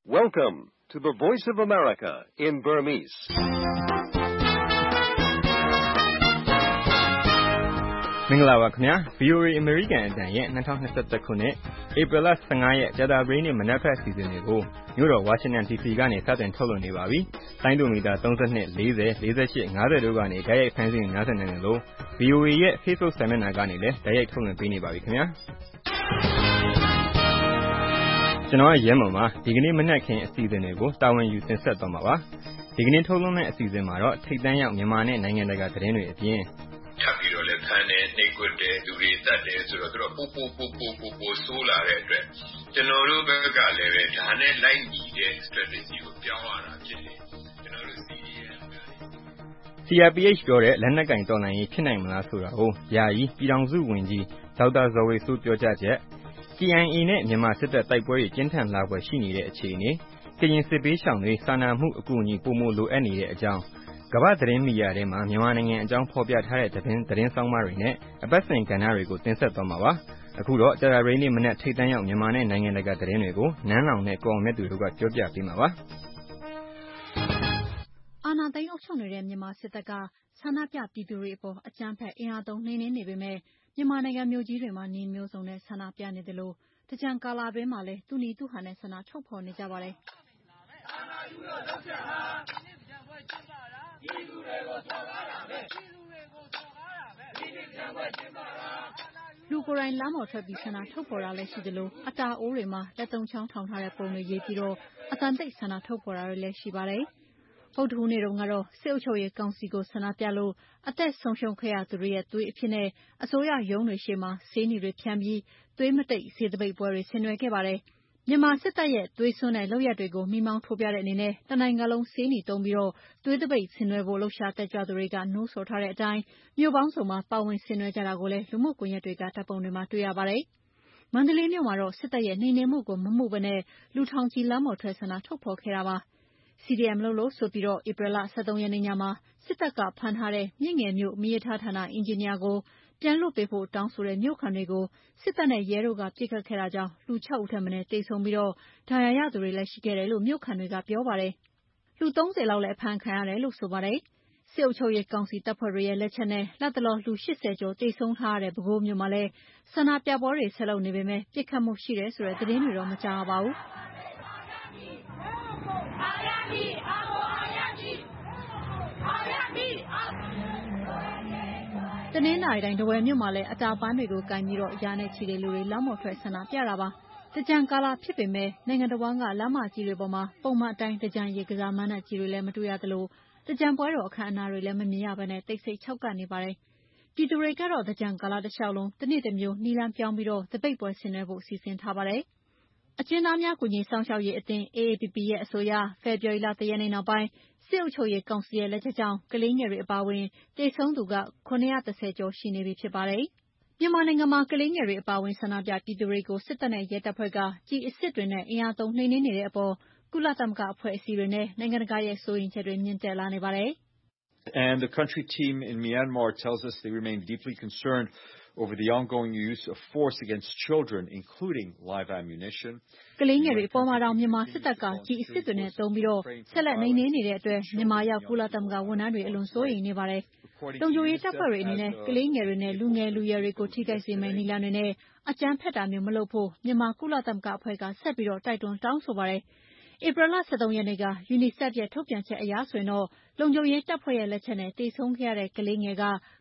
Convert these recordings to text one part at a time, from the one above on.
Welcome to the Voice of America in Burmese. ။မင်္ဂလာပါခင်ဗျာ VOA American အတန်ရဲ့2021ခုနှစ် April 15ရက်ကြာသပတေးနေ့မနက်ဖက်စီစဉ်တွေကိုမြို့တော် Washington DC ကနေစတင်ထုတ်လွှင့်နေပါပြီ။တိုင်းဒိုမီတာ32 40 48 50တို့ကနေတိုက်ရိုက်ဖမ်းဆီးနားဆင်နိုင်တယ်လို့ VOA ရဲ့ Facebook စာမျက်နှာကနေလည်းတိုက်ရိုက်ထုတ်လွှင့်ပေးနေပါပြီခင်ဗျာ။ကျွန်တော်ရဲမောင်ပါဒီကနေ့မနက်ခင်းအစီအစဉ်တွေကိုတာဝန်ယူတင်ဆက်သွားမှာပါ။ဒီကနေ့ထုတ်လွှင့်မယ့်အစီအစဉ်မှာတော့ထိပ်တန်းရောက်မြန်မာနဲ့နိုင်ငံတကာသတင်းတွေအပြင်ထပ်ပြီးတော့လည်းဖမ်းတယ်နှိပ်ကွပ်တယ်လူတွေတတ်တယ်ဆိုတော့သူတို့ပိုဆိုးလာတဲ့အတွက်ကျွန်တော်တို့ဘက်ကလည်းပဲဒါနဲ့လိုက်ညီတဲ့ strategy ကိုပြောင်းရတာဖြစ်တယ်ကျွန်တော်တို့ CRPH ပြောတဲ့လက်နက်ကင်တော်လှန်ရေးဖြစ်နိုင်မလားဆိုတာကိုယာယီပြည်ထောင်စုဝန်ကြီးဒေါက်တာဇော်ဝေစိုးပြောကြားချက် KIA နဲ့မြန်မာစစ်တပ်တိုက်ပွဲတွေကျင်းထန်လာဖွယ်ရှိနေတဲ့အခြေအနေကရင်စစ်ပေးရှောင်တွေစာနာမှုအကူအညီပိုမိုလိုအပ်နေတဲ့အကြောင်းကမ္ဘာသတင်းမီဒီယာထဲမှာမြန်မာနိုင်ငံအကြောင်းဖော်ပြထားတဲ့သတင်းဆောင်းပါးတွေနဲ့အပတ်စဉ်ကဏ္ဍတွေကိုတင်ဆက်သွားမှာပါ။အခုတော့ကြာသပတေးနေ့မနက်ထိပ်တန်းရောက်မြန်မာနဲ့နိုင်ငံတကာသတင်းတွေကိုနန်းလောင်နဲ့ကိုအောင်မြတ်သူတို့ကပြောပြပေးမှာပါ။အာဏာသိမ်းအုပ်ချုပ်နေတဲ့မြန်မာစစ်တပ်ကဆန္ဒပြပြည်သူတွေအပေါ်အကြမ်းဖက်အင်အားသုံးနှိမ်နင်းနေပေမဲ့မြန်မာနိုင်ငံမြို့ကြီးတွေမှာနည်းမျိုးစုံနဲ့ဆန္ဒပြနေတယ်လို့တကြံကာလအတွင်းမှာလည်းသူနီသူဟန်နဲ့ဆန္ဒထုတ်ဖော်နေကြပါတယ်။လူကိုယ်တိုင်လမ်းပေါ်ထွက်ပြီးဆန္ဒထုတ်ဖော်တာလည်းရှိသလိုအတာအိုးတွေမှာလက်သုံးချောင်းထောင်ထားတဲ့ပုံတွေရေးပြီးတော့အသံတိတ်ဆန္ဒထုတ်ဖော်တာတွေလည်းရှိပါတယ်။ဗုဒ္ဓဟူးနေ့တုန်းကတော့စစ်အုပ်ချုပ်ရေးကောင်စီကိုဆန္ဒပြလို့အသက်ဆုံးရှုံးခဲ့ရသူတွေရဲ့သွေးအဖြစ်နဲ့အစိုးရရုံးတွေရှေ့မှာဆေးနီတွေဖြန်းပြီးသွေးမတိတ်ဆေးသပိတ်ပွဲတွေဆင်နွှဲခဲ့ပါတယ်။မြန်မာစစ်တပ်ရဲ့သွေးစွန်းတဲ့လုပ်ရပ်တွေကိုမိမောင်းထိုးပြတဲ့အနေနဲ့တနိုင်ငံလုံးဆေးနီသုံးပြီးတော့သွေးသပိတ်ဆင်နွှဲဖို့လှုပ်ရှားတက်ကြွသူတွေကနှိုးဆော်ထားတဲ့အတိုင်းမြို့ပေါင်းစုံမှာပါဝင်ဆင်နွှဲကြတာကိုလည်းလူမှုကွန်ရက်တွေကဓာတ်ပုံတွေမှာတွေ့ရပါတယ်။မန္တလေးမြို့မှာတော့စစ်တပ်ရဲ့နှိမ်နင်းမှုကိုမမှုဘဲနဲ့လူထောင်ချီလမ်းပေါ်ထွက်ဆန္ဒထုတ်ဖော်ခဲ့တာပါ။ CDM လုပ်လို့ဆိုပြီးဧပြီလ13ရက်နေ့ညမှာစစ်တပ်ကဖမ်းထားတဲ့မြင့်ငယ်မြို့မီးရထားဌာနအင်ဂျင်နီယာကိုပြန်လွှတ်ပေးဖို့တောင်းဆိုတဲ့မြို့ခံတွေကိုစစ်တပ်နဲ့ရဲတို့ကပစ်ခတ်ခဲ့တာကြောင့်လူ6ဦးထက်မနည်းသေဆုံးပြီးဒဏ်ရာရသူတွေလည်းရှိခဲ့တယ်လို့မြို့ခံတွေကပြောပါတယ်။လူ30လောက်လည်းအဖမ်းခံရတယ်လို့ဆိုပါတယ်။စစ်အုပ်ချုပ်ရေးကောင်စီတပ်ဖွဲ့တွေရဲ့လက်ချက်နဲ့လတ်တလောလူ80ကျော်သေဆုံးထားရတဲ့ပဲခူးမြို့မှာလည်းဆန္ဒပြပွဲတွေဆက်လုပ်နေပေမဲ့ပစ်ခတ်မှုရှိတယ်ဆိုတဲ့သတင်းတွေတော့မကြားရပါဘူး။တနင်္သာရီတိုင်းထားဝယ်မြို့မှာလည်းအတာပန်းတွေကိုကိုင်ပြီးရာနဲ့ချီတဲ့လူတွေလမ်းပေါ်ထွက်ဆန္ဒပြတာပါ။တကြံကာလဖြစ်ပေမဲ့နိုင်ငံတော်ဝန်ကလမ်းမကြီးတွေပေါ်မှာပုံမှန်အတိုင်းတကြံရေကစားမဏ္ဍပ်ကြီးတွေလည်းမတွေ့ရသလိုတကြံပွဲတော်အခမ်းအနားတွေလည်းမမြင်ရဘဲနဲ့တိတ်ဆိတ်ခြောက်ကပ်နေပါတယ်။ပြည်သူတွေကတော့တကြံကာလတစ်လျှောက်လုံးတစ်နေ့တစ်မျိုးနည်းလမ်းပြောင်းပြီးသပိတ်ပွဲဆင်နွှဲဖို့စီစဉ်ထားပါတယ်။အကျဉ်းသားများကူညီစောင့်ရှောက်ရေးအသင်း AAPP ရဲ့အဆိုအရဖေဖော်ဝါရီလ1ရက်နေ့နောက်ပိုင်းစစ်အုပ်ချုပ်ရေးကောင်စီရဲ့လက်ချက်ကြောင့်ကလေးငယ်တွေအပါအဝင်သေဆုံးသူ930ကျော်ရှိနေပြီဖြစ်ပါတယ်။မြန်မာနိုင်ငံမှာကလေးငယ်တွေအပါအဝင်ဆန္ဒပြပြည်သူတွေကိုစစ်တပ်နဲ့ရဲတပ်ဖွဲ့ကကျည်အစစ်တွေနဲ့အင်အားသုံးနှိမ်နင်းနေတဲ့အပေါ်ကုလသမဂ္ဂအဖွဲ့အစည်းတွေနဲ့နိုင်ငံတကာရဲ့စိုးရိမ်ချက်တွေမြင့်တက်လာနေပါတယ်။ And the country team in Myanmar tells us they remain deeply concerned over the ongoing use of force against children, including live ammunition. ကလေးငယ်တွေအပေါ်မှာတော့မြန်မာစစ်တပ်ကကြီးအစ်စ်တွေနဲ့တုံးပြီးဆက်လက်နှိမ်နင်းနေတဲ့အတွက်မြန်မာရောက်ကုလသမဂ္ဂဝန်ထမ်းတွေအလွန်စိုးရိမ်နေပါတယ်။လုံခြုံရေးတပ်ဖွဲ့တွေအနေနဲ့ကလေးငယ်တွေနဲ့လူငယ်လူရွယ်တွေကိုထိခိုက်စေမယ့်နည်းလမ်းတွေနဲ့အကြမ်းဖက်တာမျိုးမလုပ်ဖို့မြန်မာကုလသမဂ္ဂအဖွဲ့ကဆက်ပြီးတိုက်တွန်းတောင်းဆိုပါတယ်။ဧပြီလ13ရက်နေ့က UNICEF ရဲ့ထုတ်ပြန်ချက်အရဆိုရင်လုံခြုံရေးတပ်ဖွဲ့ရဲ့လက်ချက်နဲ့သေဆုံးခဲ့ရတဲ့ကလေးငယ်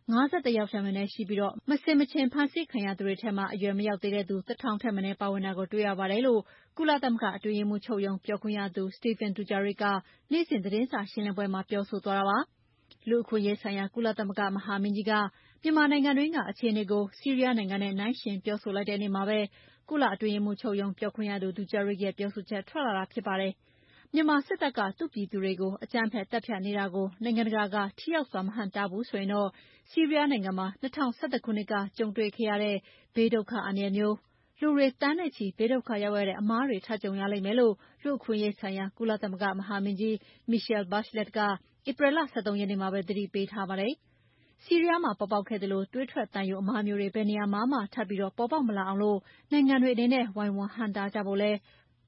51ယောက်ထက်မနည်းရှိပြီးမဆင်မခြင်ဖမ်းဆီးခံရသူတွေထဲမှာအရွယ်မရောက်သေးတဲ့သူ1000ထက်မနည်းပါဝင်တာကိုတွေ့ရပါတယ်လို့ကုလသမဂ္ဂအတွင်းရေးမှူးချုပ်ရုံးပြောခွင့်ရသူ Stéphane Dujarric ကနေ့စဉ်သတင်းစာရှင်းလင်းပွဲမှာပြောဆိုသွားတာပါ။လူ့အခွင့်အရေးဆိုင်ရာကုလသမဂ္ဂမဟာမင်းကြီးကမြန်မာနိုင်ငံတွင်းကအခြေအနေကိုဆီးရီးယားနိုင်ငံနဲ့နှိုင်းယှဉ်ပြောဆိုလိုက်တဲ့နေ့မှာပဲကုလအတွင်းရေးမှူးချုပ်ရုံးပြောခွင့်ရသူ Dujarric ရဲ့ပြောဆိုချက်ထွက်လာတာဖြစ်ပါတယ်။မြန်မာစစ်တပ်ကသူ့ပြည်သူတွေကိုအကြမ်းဖက်တပ်ဖြတ်နေတာကိုနိုင်ငံတကာကထိရောက်စွာမဟန့်တားဘူးဆိုရင်ဆီးရီးယားနိုင်ငံမှာ2011ခုနှစ်ကကြုံတွေ့ခဲ့ရတဲ့ဘေးဒုက္ခအန္တရာယ်မျိုးလူတွေသန်းနဲ့ချီဘေးဒုက္ခရောက်ရတဲ့အမှားတွေထပ်ကြုံရလိမ့်မယ်လို့လူ့အခွင့်အရေးဆိုင်ရာကုလသမဂ္ဂမဟာမင်းကြီး Michelle Bachelet ကဧပြီလ13ရက်နေ့မှာပဲသတိပေးထားပါတယ်။ဆီးရီးယားမှာပေါ်ပေါက်ခဲ့သလိုသွေးထွက်သံယိုအမှားမျိုးတွေဘယ်နေရာမှာမှထပ်ပြီးပေါ်ပေါက်မလာအောင်နိုင်ငံတွေအနေနဲ့ဝိုင်းဝန်းဟန့်တားကြဖို့လည်းကု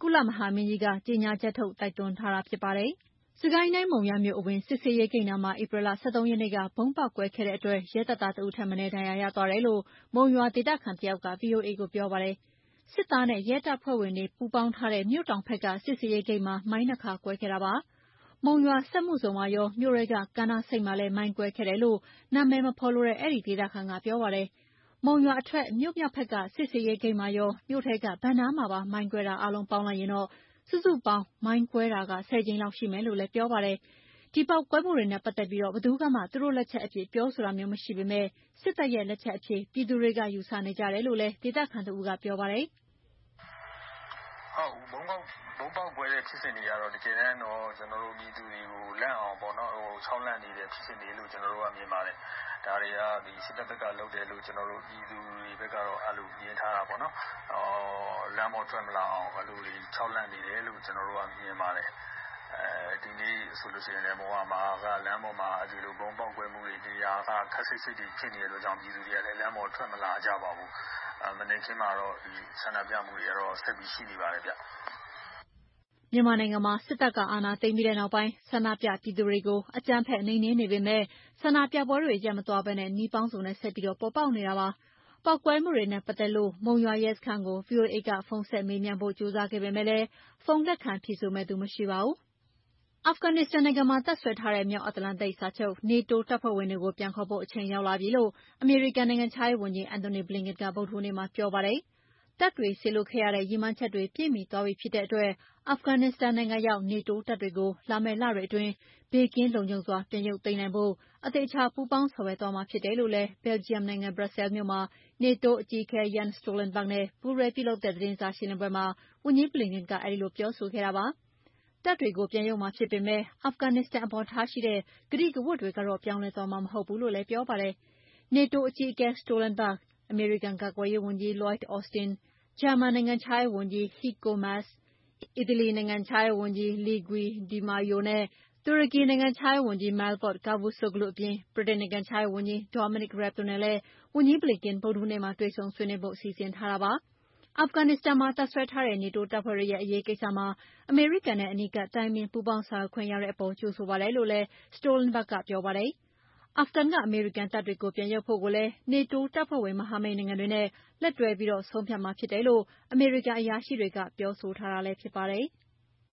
ကုလမဟာမင်းကြီးကကြေညာချက်ထုတ်တိုက်တွန်းထားတာဖြစ်ပါတယ်။စစ်ကိုင်းတိုင်းမုံရွာမြို့အဝင်စစ်ဆေးရေးဂိတ်နားမှာဧပြီလ 13 ရက်နေ့ကဗုံးပေါက်ကွဲခဲ့တဲ့အတွက်ရဲတပ်သားတဦးထက်မနည်းဒဏ်ရာရသွားတယ်လို့မုံရွာဒေသခံတယောက်က VOA ကိုပြောပါတယ်။စစ်သားနဲ့ရဲတပ်ဖွဲ့ဝင်တွေပူးပေါင်းထားတဲ့မြို့တောင်ဘက်ကစစ်ဆေးရေးဂိတ်မှာမိုင်း2 ခါကွဲခဲ့တာပါ။မုံရွာစက်မှုဇုံမှာရောမြို့ထဲကကမ်းနားဆိပ်မှာလည်းမိုင်းကွဲခဲ့တယ်လို့နာမည်မဖော်လိုတဲ့အဲဒီဒေသခံကပြောပါတယ်။မုံရွာအထွက်မြို့မြောက်ဘက်ကစစ်ဆေးရေးဂိတ်မှာရောမြို့ထဲကဘဏ်နားမှာပါမိုင်းကွဲတာအားလုံးပေါင်းလိုက်ရင်တော့စုစုပေါင်းမိုင်းကွဲတာက10 ကြိမ်လောက်ရှိမယ်လို့လည်းပြောပါတယ်။ဒီပေါက်ကွဲမှုတွေနဲ့ပတ်သက်ပြီးဘယ်သူကမှသူတို့လက်ချက်အဖြစ်ပြောဆိုတာမျိုးမရှိပေမဲ့စစ်တပ်ရဲ့လက်ချက်အဖြစ်ပြည်သူတွေကယူဆနေကြတယ်လို့လည်းဒေသခံတဦးကပြောပါတယ်။ဟုတ်ဘုံပေါက်ကွဲတဲ့ဖြစ်စဉ်တွေကတော့တကယ်တမ်းတော့ကျွန်တော်တို့ပြည်သူတွေကိုလန့်အောင်ပေါ့နော်ချောင်းလန့်နေတဲ့ဖြစ်စဉ်တွေလို့ကျွန်တော်တို့ကမြင်ပါတယ်။ဒါတွေကဒီစစ်တပ်ဘက်ကလုပ်တယ်လို့ကျွန်တော်တို့ပြည်သူတွေဘက်ကတော့အဲ့လိုမြင်ထားတာပေါ့နော်။လမ်းပေါ်ထွက်မလာအောင်အဲ့လိုတွေချောင်းလန့်နေတယ်လို့ကျွန်တော်တို့ကမြင်ပါတယ်။ဒီနေ့ဆိုလို့ရှိရင်လည်းဘဝမှာကလမ်းပေါ်မှာဒီလိုဘုံပေါက်ကွဲမှုတွေနေရာကခက်ဆိတ်တွေဖြစ်နေလို့ကြောင့်ပြည်သူတွေကလည်းလမ်းပေါ်ထွက်မလာကြပါဘူး။မနေ့ကမှတော့ဒီဆန္ဒပြမှုတွေကတော့ဆက်ပြီးရှိနေပါတယ်ဗျ။မြန်မာနိုင်ငံမှာစစ်တပ်ကအာဏာသိမ်းပြီးတဲ့နောက်ပိုင်းဆန္ဒပြပြည်သူတွေကိုအကြမ်းဖက်နှိမ်နင်းနေပေမဲ့ဆန္ဒပြပွဲတွေရပ်မသွားဘဲနဲ့နှီးပေါင်းစုံနဲ့ဆက်ပြီးပေါ်ပေါက်နေတာပါ။ပေါက်ကွဲမှုတွေနဲ့ပတ်သက်လို့မုံရွာရဲစခန်းကို VOA ကဖုန်းဆက်မေးမြန်းဖို့ကြိုးစားခဲ့ပေမဲ့လည်းဖုန်းလက်ခံဖြေဆိုမဲ့သူမရှိပါဘူး။အာဖဂန်နစ္စတန်နိုင်ငံမှာတပ်စွဲထားတဲ့မြောက်အတ္တလန္တိတ်စာချုပ် NATO တပ်ဖွဲ့ဝင်တွေကိုပြန်ခေါ်ဖို့အချိန်ရောက်လာပြီလို့အမေရိကန်နိုင်ငံခြားရေးဝန်ကြီး Antony Blinken ကဗုဒ္ဓဟူးနေ့မှာပြောပါတယ်။တပ်တွေစေလွှတ်ခဲ့ရတဲ့ရည်မှန်းချက်တွေပြည့်မီသွားပြီဖြစ်တဲ့အတွက်အာဖဂန်နစ္စတန်နိုင်ငံရောက်နေတိုးတပ်တွေကိုလာမယ့်လတွေအတွင်းဘေးကင်းလုံခြုံစွာပြန်ရုပ်သိမ်းနိုင်ဖို့အသေအချာပူးပေါင်းဆောင်ရွက်သွားမှာဖြစ်တယ်လို့လည်းဘယ်လ်ဂျီယံနိုင်ငံဘရပ်ဆဲလ်မြို့မှာနေတိုးအကြီးအကဲ Jens Stoltenberg နဲ့ပူးတွဲပြုလုပ်တဲ့သတင်းစာရှင်းလင်းပွဲမှာဝန်ကြီး Blinken ကအဲဒီလိုပြောဆိုခဲ့တာပါ။တပ်တွေကိုပြန်ရုပ်မှာဖြစ်ပေမဲ့အာဖဂန်နစ္စတန်အပေါ်ထားရှိတဲ့ကတိကဝတ်တွေကတော့ပြောင်းလဲသွားမှာမဟုတ်ဘူးလို့လည်းပြောပါတယ်။နေတိုးအကြီးအကဲ Stoltenberg အမေရိကန်ကာကွယ်ရေးဝန်ကြီး Lloyd Austin ၊ဂျာမန်နိုင်ငံခြားရေးဝန်ကြီး Heiko Maas ၊အီတလီနိုင်ငံခြားရေးဝန်ကြီး Luigi Di Maio နဲ့တူရကီနိုင်ငံခြားရေးဝန်ကြီး Mevlut Cavusoglu အပြင်ဗြိတိန်နိုင်ငံခြားရေးဝန်ကြီး Dominic Raab တို့နဲ့လည်းဝန်ကြီး Blinken ဗုဒ္ဓဟူးနေ့မှာတွေ့ဆုံဆွေးနွေးဖို့စီစဉ်ထားတာပါ။အာဖဂန်နစ္စတန်မှာတပ်စွဲထားတဲ့နေတိုးတပ်ဖွဲ့တွေရဲ့အရေးကိစ္စမှာအမေရိကန်နဲ့အနီးကပ်တိုင်ပင်ပူးပေါင်းဆောင်ရွက်ခွင့်ရတဲ့အပေါ်ကြိုဆိုပါတယ်လို့လည်း Stoltenberg ကပြောပါတယ်။အာဖဂန်ကအမေရိကန်တပ်တွေကိုပြန်ရုပ်ဖို့ကိုလည်းနေတိုးတပ်ဖွဲ့ဝင်မဟာမိတ်နိုင်ငံတွေနဲ့လက်တွဲပြီးဆုံးဖြတ်မှာဖြစ်တယ်လို့အမေရိကန်အရာရှိတွေကပြောဆိုထားတာလည်းဖြစ်ပါတယ်။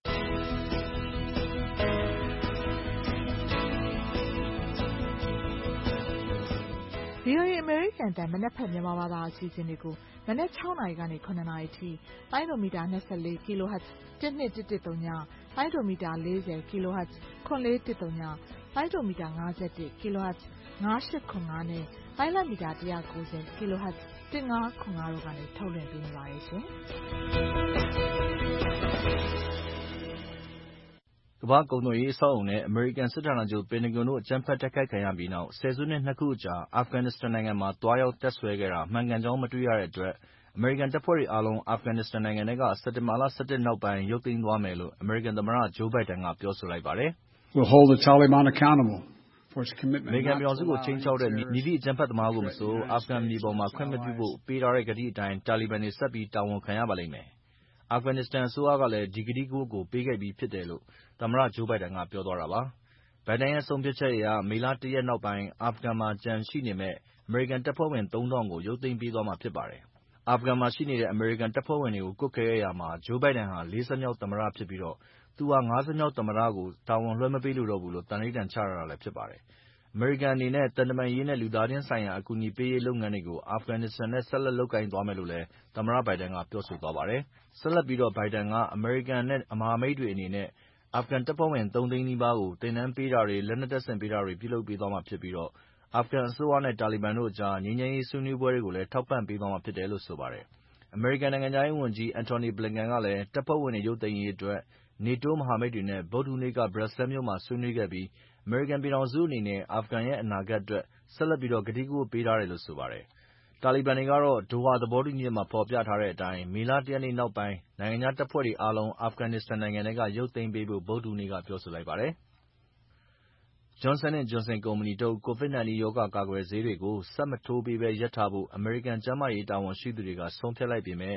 VOA အမေရိကန်အသံမနက်ဖြန်မြန်မာဘာသာအစီအစဉ်တွေကိုမနက် 6 နာရီကနေ 7 နာရီထိလိုင်းဒိုမီတာ 24 kHz 12110 လိုင်းဒိုမီတာ 40 kHz 9110လိုင်းဒိုမီတာ 51 kHz 9805နဲ့လိုင်းလမီတာ 190 kHz 1505တို့ကနေထုတ်လွှင့်ပေးနေပါတယ်ရှင်။ကမ္ဘာ့ကုန်သွယ်ရေးအဆောက်အအုံနဲ့အမေရိကန်စစ်ဌာနချုပ်ပင်တဂွန်တို့အကြမ်းဖက်တိုက်ခိုက်ခံရပြီးနောက်ဆယ်စုနှစ်2 ခုအကြာအာဖဂန်နစ္စတန်နိုင်ငံမှာသွားရောက်တပ်စွဲခဲ့တာမှန်ကန်ကြောင်းမတွေ့ရတဲ့အတွက်အမေရိကန်တပ်ဖွဲ့တွေအားလုံးအာဖဂန်နစ္စတန်နိုင်ငံထဲကစက်တင်ဘာလ 11 နောက်ပိုင်းရုပ်သိမ်းသွားမယ်လို့အမေရိကန်သမ္မတ Joe Biden ကပြောဆိုလိုက်ပါတယ်။ အမေရိကန်ပြည်ထောင်စုကိုခြိမ်းခြောက်တဲ့မည်သည့်အကြမ်းဖက်သမားကိုမဆိုအာဖဂန်မြေပေါ်မှာခွင့်မပြုဖို့ပေးထားတဲ့ကတိအတိုင်းတာလီဘန်တွေဆက်ပြီးတာဝန်ခံရပါလိမ့်မယ်။အာဖဂန်နစ္စတန်အစိုးရကလည်းဒီကတိကဝတ်ကိုပေးခဲ့ပြီးဖြစ်တယ်လို့သမ္မတ Joe Biden ကပြောသွားတာပါ။ Biden ရဲ့ဆုံးဖြတ်ချက်အရမေလ 1 ရက်နောက်ပိုင်းအာဖဂန်မှာကျန်ရှိနေမယ့်အမေရိကန်တပ်ဖွဲ့ဝင် 3000 ကိုရုပ်သိမ်းပေးသွားမှာဖြစ်ပါတယ်။အာဖဂန်မှာရှိနေတဲ့အမေရိကန်တပ်ဖွဲ့ဝင်တွေကိုကွပ်ကဲရာမှာ Joe Biden ဟာ 40 မြောက်သမ္မတဖြစ်ပြီးသူဟာ 50 မြောက်သမ္မတကိုတာဝန်လွှဲမပေးလိုတော့ဘူးလို့သန္နိဋ္ဌာန်ချထားတာလည်းဖြစ်ပါတယ်။အမေရိကန်အနေနဲ့သံတမန်ရေးနဲ့လူသားချင်းဆိုင်ရာအကူအညီပေးရေးလုပ်ငန်းတွေကိုအာဖဂန်နစ္စတန်နဲ့ဆက်လက်လုပ်ကိုင်သွားမယ်လို့လည်းသမ္မတ Biden ကပြောဆိုသွားပါတယ်။ဆက်လက်ပြီးBiden ကအမေရိကန်နဲ့မဟာမိတ်တွေအနေနဲ့အာဖဂန်တပ်ဖွဲ့ဝင် 3 သိန်းနီးပါးကိုသင်တန်းပေးတာတွေလက်နက်တပ်ဆင်ပေးတာတွေပြုလုပ်ပေးသွားမှာဖြစ်ပြီးအာဖဂန်အစိုးရနဲ့တာလီဘန်တို့အကြားငြိမ်းချမ်းရေးဆွေးနွေးပွဲတွေကိုလည်းထောက်ပံ့ပေးသွားမှာဖြစ်တယ်လို့ဆိုပါတယ်။အမေရိကန်နိုင်ငံခြားရေးဝန်ကြီး Antony Blinken ကလည်းတပ်ဖွဲ့ဝင်တွေရုပ်သိမ်းရေးအတွက်နေတိုးမဟာမိတ်တွေနဲ့ဗုဒ္ဓဟူးနေ့ကဘရပ်ဆဲလ်မြို့မှာဆွေးနွေးခဲ့ပြီးအမေရိကန်ပြည်ထောင်စုအနေနဲ့အာဖဂန်ရဲ့အနာဂတ်အတွက်ဆက်လက်ပြီးကတိကဝတ်ပေးထားတယ်လို့ဆိုပါတယ်။တာလီဘန်တွေကတော့ဒိုဟာသဘောတူညီချက်မှာဖော်ပြထားတဲ့အတိုင်းမေလ 1 ရက်နေ့နောက်ပိုင်းနိုင်ငံခြားတပ်ဖွဲ့တွေအားလုံးအာဖဂန်နစ္စတန်နိုင်ငံထဲကရုပ်သိမ်းပေးဖို့ဗုဒ္ဓဟူးနေ့ကပြောဆိုလိုက်ပါတယ်။ Johnson & Johnson ကုမ္ပဏီထုတ် COVID-19 ရောဂါကာကွယ်ဆေးတွေကိုဆက်မထိုးပေးဘဲရပ်ထားဖို့အမေရိကန်ကျန်းမာရေးတာဝန်ရှိသူတွေကဆုံးဖြတ်လိုက်ပေမဲ့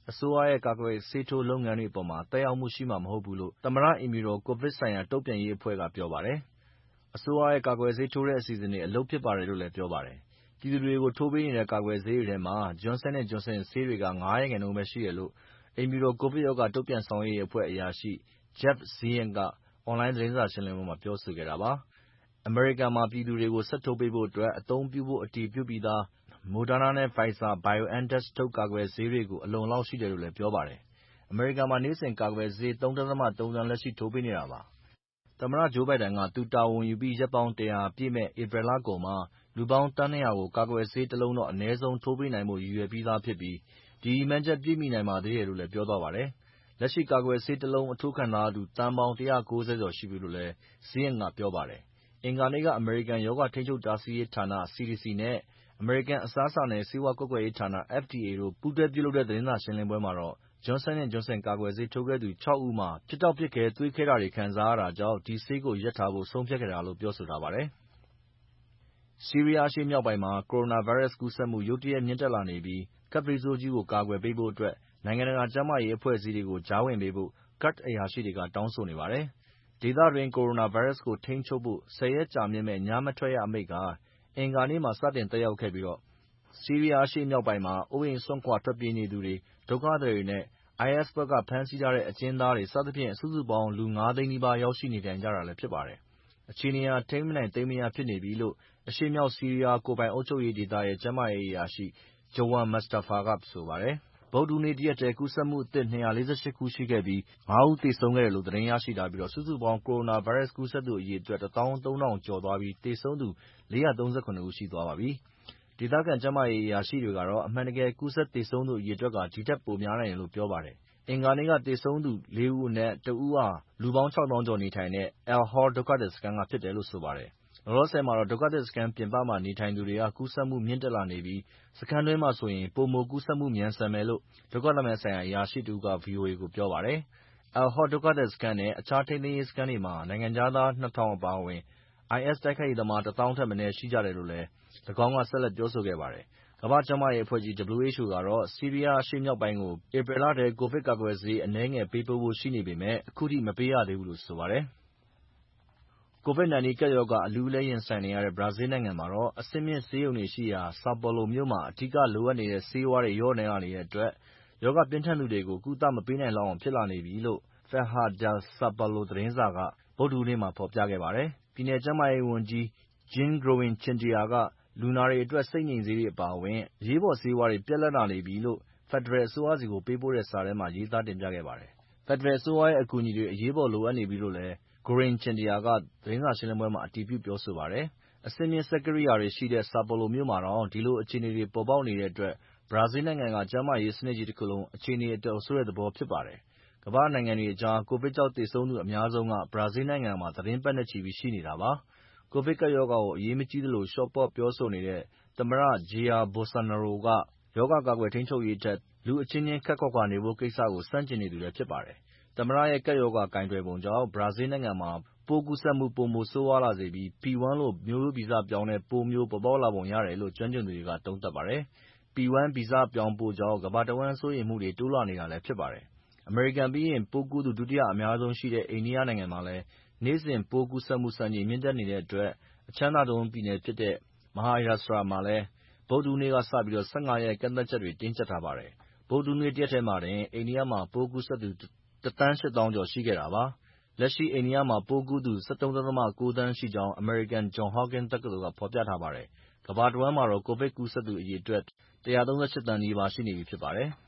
အစိုးရရဲ့ကာကွယ်ဆေးထိုးလုပ်ငန်းတွေအပေါ်မှာသက်ရောက်မှုရှိမှာမဟုတ်ဘူးလို့သမ္မတအိမ်ဖြူတော်ကိုဗစ်ဆိုင်ရာတုံ့ပြန်ရေးအဖွဲ့ကပြောပါတယ်။အစိုးရရဲ့ကာကွယ်ဆေးထိုးတဲ့အစီအစဉ်တွေအလုပ်ဖြစ်ပါတယ်လို့လည်းပြောပါတယ်။ပြည်သူတွေကိုထိုးပေးနေတဲ့ကာကွယ်ဆေးတွေထဲမှာ Johnson & Johnson ဆေးတွေက 5% ပဲရှိတယ်လို့အိမ်ဖြူတော်ကိုဗစ်ရောဂါတုံ့ပြန်ဆောင်ရွက်ရေးအဖွဲ့အရာရှိ Jeff Zients ကအွန်လိုင်းသတင်းစာရှင်းလင်းပွဲမှာပြောဆိုခဲ့တာပါ။အမေရိကန်မှာပြည်သူတွေကိုဆက်ထိုးပေးဖို့အတွက်အသုံးပြုဖို့အတည်ပြုပြီးသား Moderna နဲ့ Pfizer-BioNTech ထုတ်ကာကွယ်ဆေးတွေကိုအလုံအလောက်ရှိတယ်လို့လည်းပြောပါတယ်။အမေရိကန်မှာနေ့စဉ်ကာကွယ်ဆေး ၃.၃ သန်းလက်ရှိထိုးပေးနေတာပါ။သမ္မတ Joe Biden ကသူတာဝန်ယူပြီးရက်ပေါင်း 100 ပြည့်မယ့်ဧပြီလကုန်မှာလူပေါင်းသန်း 200 ကိုကာကွယ်ဆေးတစ်လုံးတော့အနည်းဆုံးထိုးပေးနိုင်ဖို့ရည်ရွယ်ပြီးသားဖြစ်ပြီးဒီရည်မှန်းချက်ပြည့်မီနိုင်ပါသေးတယ်လို့လည်းပြောသွားပါတယ်။လက်ရှိကာကွယ်ဆေးတစ်လုံးအထိုးခံထားရသူသန်းပေါင်း 190 ကျော်ရှိပြီလို့လည်း Zients ကပြောပါတယ်။အင်္ဂါနေ့ကအမေရိကန်ရောဂါထိန်းချုပ်တားဆီးရေးဌာန CDC နဲ့အမေရိကန်အစားအစာနဲ့ဆေးဝါးကွပ်ကဲရေးဌာန FDA တို့ပူးတွဲပြုလုပ်တဲ့သတင်းစာရှင်းလင်းပွဲမှာတော့ Johnson & Johnson ကာကွယ်ဆေးထိုးခဲ့သူ 6 ဦးမှာဖြစ်တောက်ဖြစ်ခဲသွေးခဲတာတွေခံစားရတာကြောင့်ဒီဆေးကိုရပ်ထားဖို့ဆုံးဖြတ်ခဲ့တာလို့ပြောဆိုထားပါတယ်။ဆီးရီးယားအရှေ့မြောက်ပိုင်းမှာကိုရိုနာဗိုင်းရပ်စ်ကူးစက်မှုရုတ်တရက်မြင့်တက်လာနေပြီးကပ်ဘေးဆိုးကြီးကိုကာကွယ်ပေးဖို့အတွက်နိုင်ငံတကာကျန်းမာရေးအဖွဲ့အစည်းတွေကိုကြားဝင်ပေးဖို့ကာ့ဒ်အရာရှိတွေကတောင်းဆိုနေပါတယ်။ဒေသတွင်းကိုရိုနာဗိုင်းရပ်စ်ကိုထိန်းချုပ်ဖို့10 ရက်ကြာမြင့်မယ့်ညမထွက်ရအမိန့်ကအင်္ဂါနေ့မှာစတင်သက်ရောက်ခဲ့ပြီးဆီးရီးယားအရှေ့မြောက်ပိုင်းမှာအိုးအိမ်စွန့်ခွာထွက်ပြေးနေသူတွေဒုက္ခသည်တွေနဲ့ IS ဘက်ကဖမ်းဆီးထားတဲ့အကျဉ်းသားတွေစသဖြင့်စုစုပေါင်းလူ 5 သိန်းနီးပါးရောက်ရှိနေထိုင်ကြတာလည်းဖြစ်ပါတယ်။အခြေအနေဟာထိန်းမနိုင်သိမ်းမရဖြစ်နေပြီလို့အရှေ့မြောက်ဆီးရီးယားကိုယ်ပိုင်အုပ်ချုပ်ရေးဒေသရဲ့ကျန်းမာရေးအရာရှိ Jowan Mustafa ကဆိုပါတယ်။ဗုဒ္ဓဟူးနေ့တရက်တည်းကူးစက်မှုအသစ် 248 ခုရှိခဲ့ပြီး5 ဦးသေဆုံးခဲ့တယ်လို့သတင်းရရှိထားပြီးစုစုပေါင်းကိုရိုနာဗိုင်းရပ်စ်ကူးစက်သူအရေအတွက် 13000 ကျော်သွားပြီးသေဆုံးသူ437 ဦးရှိသွားပါပြီ။ဒေသခံကျန်းမာရေးအရာရှိတွေကတော့အမှန်တကယ်ကူးစက်သေဆုံးသူအရေအတွက်ကဒီထက်ပိုများနိုင်တယ်လို့ပြောပါတယ်။အင်္ဂါနေ့ကသေဆုံးသူ 4 ဦးအနက် 1 ဦးဟာလူပေါင်း 6000 ကျော်နေထိုင်တဲ့ Al-Hol ဒုက္ခသည်စခန်းကဖြစ်တယ်လို့ဆိုပါတယ်။လောလောဆယ်မှာတော့ဒုက္ခသည်စခန်းပြင်ပမှာနေထိုင်သူတွေကကူးစက်မှုမြင့်တက်လာနေပြီးစခန်းတွင်းမှာဆိုရင်ပိုမိုကူးစက်မှုမြန်ဆန်မယ်လို့ဒုက္ခသည်များဆိုင်ရာအရာရှိတစ်ဦးက VOA ကိုပြောပါတယ်။ Al-Hol ဒုက္ခသည်စခန်းနဲ့အခြားထိန်းသိမ်းရေးစခန်းတွေမှာနိုင်ငံခြားသား 2000 အပါအဝင် IS တိုက်ခိုက်ရေးသမား 1000 ထက်မနည်းရှိကြတယ်လို့လည်း၎င်းကဆက်လက်ပြောဆိုခဲ့ပါတယ်။ကမ္ဘာ့ကျန်းမာရေးအဖွဲ့ကြီး WHO ကတော့ဆီးရီးယားအရှေ့မြောက်ပိုင်းကိုဧပြီလထဲကိုဗစ်ကာကွယ်ဆေးအနည်းငယ်ပေးပို့ဖို့ရှိနေပေမယ့်အခုထိမပေးရသေးဘူးလို့ဆိုပါတယ်။ COVID-19 ကပ်ရောဂါအလူးအလဲရင်ဆိုင်နေရတဲ့ဘရာဇီးနိုင်ငံမှာအဆင့်မြင့်ဆေးရုံတွေရှိရာ Sao Paulo မြို့မှာအဓိကလိုအပ်နေတဲ့ဆေးဝါးတွေလျော့နည်းလာနေတဲ့အတွက်ရောဂါပြင်းထန်သူတွေကိုကုသမပေးနိုင်လောက်အောင်ဖြစ်လာနေပြီလို့ Folha de Sao Paulo သတင်းစာကဗုဒ္ဓဟူးနေ့မှာဖော်ပြခဲ့ပါတယ်။ပြည်နယ်ကျန်းမာရေးဝန်ကြီး Jean Groen-Chinchilla ကလူနာတွေအတွက်စိတ်ငြိမ်ဆေးတွေအပါအဝင်အရေးပေါ်ဆေးဝါးတွေပြတ်လပ်လာနေပြီလို့ဖက်ဒရယ်အစိုးရဆီပေးပို့တဲ့စာထဲမှာရေးသားတင်ပြခဲ့ပါတယ်။ဖက်ဒရယ်အစိုးရရဲ့အကူအညီတွေအရေးပေါ်လိုအပ်နေပြီလို့လည်း Groen-Chinchilla ကသတင်းစာရှင်းလင်းပွဲမှာအတည်ပြုပြောဆိုပါတယ်။အဆင့်မြင့်စက်ကိရိယာတွေရှိတဲ့ Sao Paulo မြို့မှာတောင်ဒီလိုအခြေအနေတွေပေါ်ပေါက်နေတဲ့အတွက်ဘရာဇီးနိုင်ငံကကျန်းမာရေးစနစ်ကြီးတစ်ခုလုံးအခြေအနေအတော်ဆိုးတဲ့သဘောဖြစ်ပါတယ်။ကမ္ဘာ့နိုင်ငံတွေအကြားကိုဗစ်ကြောင့်သေဆုံးသူအများဆုံးကဘရာဇီးနိုင်ငံမှာသီတင်းပတ်နဲ့ချီပြီးရှိနေတာပါ။ကိုဗစ်ကပ်ရောဂါကိုအရေးမကြီးသလိုလျှော့ပေါ့ပြောဆိုနေတဲ့သမ္မတ Jair Bolsonaro ကရောဂါကာကွယ်ထိန်းချုပ်ရေးထက်လူအချင်းချင်းခပ်ခွာခွာနေဖို့ကိစ္စကိုဆန့်ကျင်နေသူလည်းဖြစ်ပါတယ်။သမ္မတရဲ့ကပ်ရောဂါကိုင်တွယ်ပုံကြောင့်ဘရာဇီးနိုင်ငံမှာပိုးကူးစက်မှုပိုမိုဆိုးဝါးလာစေပြီး P1 လိုမျိုးရိုးဗီဇပြောင်းတဲ့ပိုးမျိုးပေါ်ပေါက်လာပုံရတယ်လို့ကျွမ်းကျင်သူတွေကသုံးသပ်ပါတယ်။ P1 ဗီဇပြောင်းပိုးကြောင့်ကမ္ဘာတဝန်းစိုးရိမ်မှုတွေတိုးလာနေတာလည်းဖြစ်ပါတယ်။အမေရိကန်ပြီးရင်ပိုးကူးသူဒုတိယအများဆုံးရှိတဲ့အိန္ဒိယနိုင်ငံမှာလည်းနေ့စဉ်ပိုးကူးစက်မှုစံချိန်မြင့်တက်နေတဲ့အတွက်အချမ်းသာဆုံးပြည်နယ်ဖြစ်တဲ့ Maharashtra မှာလည်းဗုဒ္ဓဟူးနေ့ကစပြီး15 ရက်ကန့်သတ်ချက်တွေတင်းကျပ်ထားပါတယ်။ဗုဒ္ဓဟူးနေ့တရက်တည်းမှာတင်အိန္ဒိယမှာပိုးကူးစက်သူ 1,800,000 ကျော်ရှိခဲ့တာပါ။လက်ရှိအိန္ဒိယမှာပိုးကူးသူ 17.9 သန်းရှိကြောင်းအမေရိကန် Johns Hopkins တက္ကသိုလ်ကဖော်ပြထားပါတယ်။ကမ္ဘာတဝန်းမှာတော့ကိုဗစ်ကူးစက်သူအရေအတွက် 138 သန်းနီးပါးရှိနေပြီဖြစ်ပါတယ်။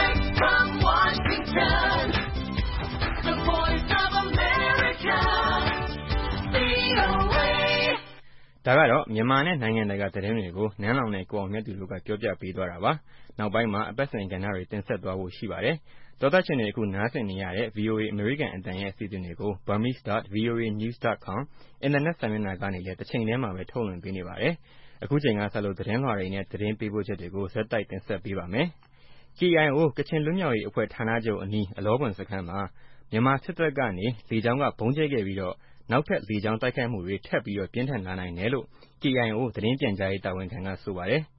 ။ဒါကတော့မြန်မာနဲ့နိုင်ငံတကာသတင်းတွေကိုနန်းလောင်နဲ့ကိုအောင်မြတ်သူတို့ကပြောပြပေးသွားတာပါ။နောက်ပိုင်းမှာအပတ်စဉ်ကဏ္ဍတွေတင်ဆက်သွားဖို့ရှိပါတယ်။သောတရှင်တွေအခုနားဆင်နေရတဲ့ VOA အမေရိကန်အသံရဲ့အစီအစဉ်တွေကို burmese.voanews.com အင်တာနက်စာမျက်နှာကနေလည်းတစ်ချိန်တည်းမှာပဲထုတ်လွှင့်ပေးနေပါတယ်။အခုချိန်ကစလို့သတင်းလွှာတွေနဲ့သတင်းပေးပို့ချက်တွေကိုဆက်တိုက်တင်ဆက်ပေးပါမယ်။ KIO ကချင်လွတ်မြောက်ရေးအဖွဲ့ဌာနချုပ်အနီးအလောဘွမ်စခန်းမှာမြန်မာစစ်တပ်ကနေလေကြောင်းကဗုံးကြဲခဲ့ပြီးနောက်ထပ်လေကြောင်းတိုက်ခိုက်မှုတွေထပ်ပြီးပြင်းထန်လာနိုင်တယ်လို့KIO သတင်းပြန်ကြားရေးတာဝန်ခံကဆိုပါတယ်။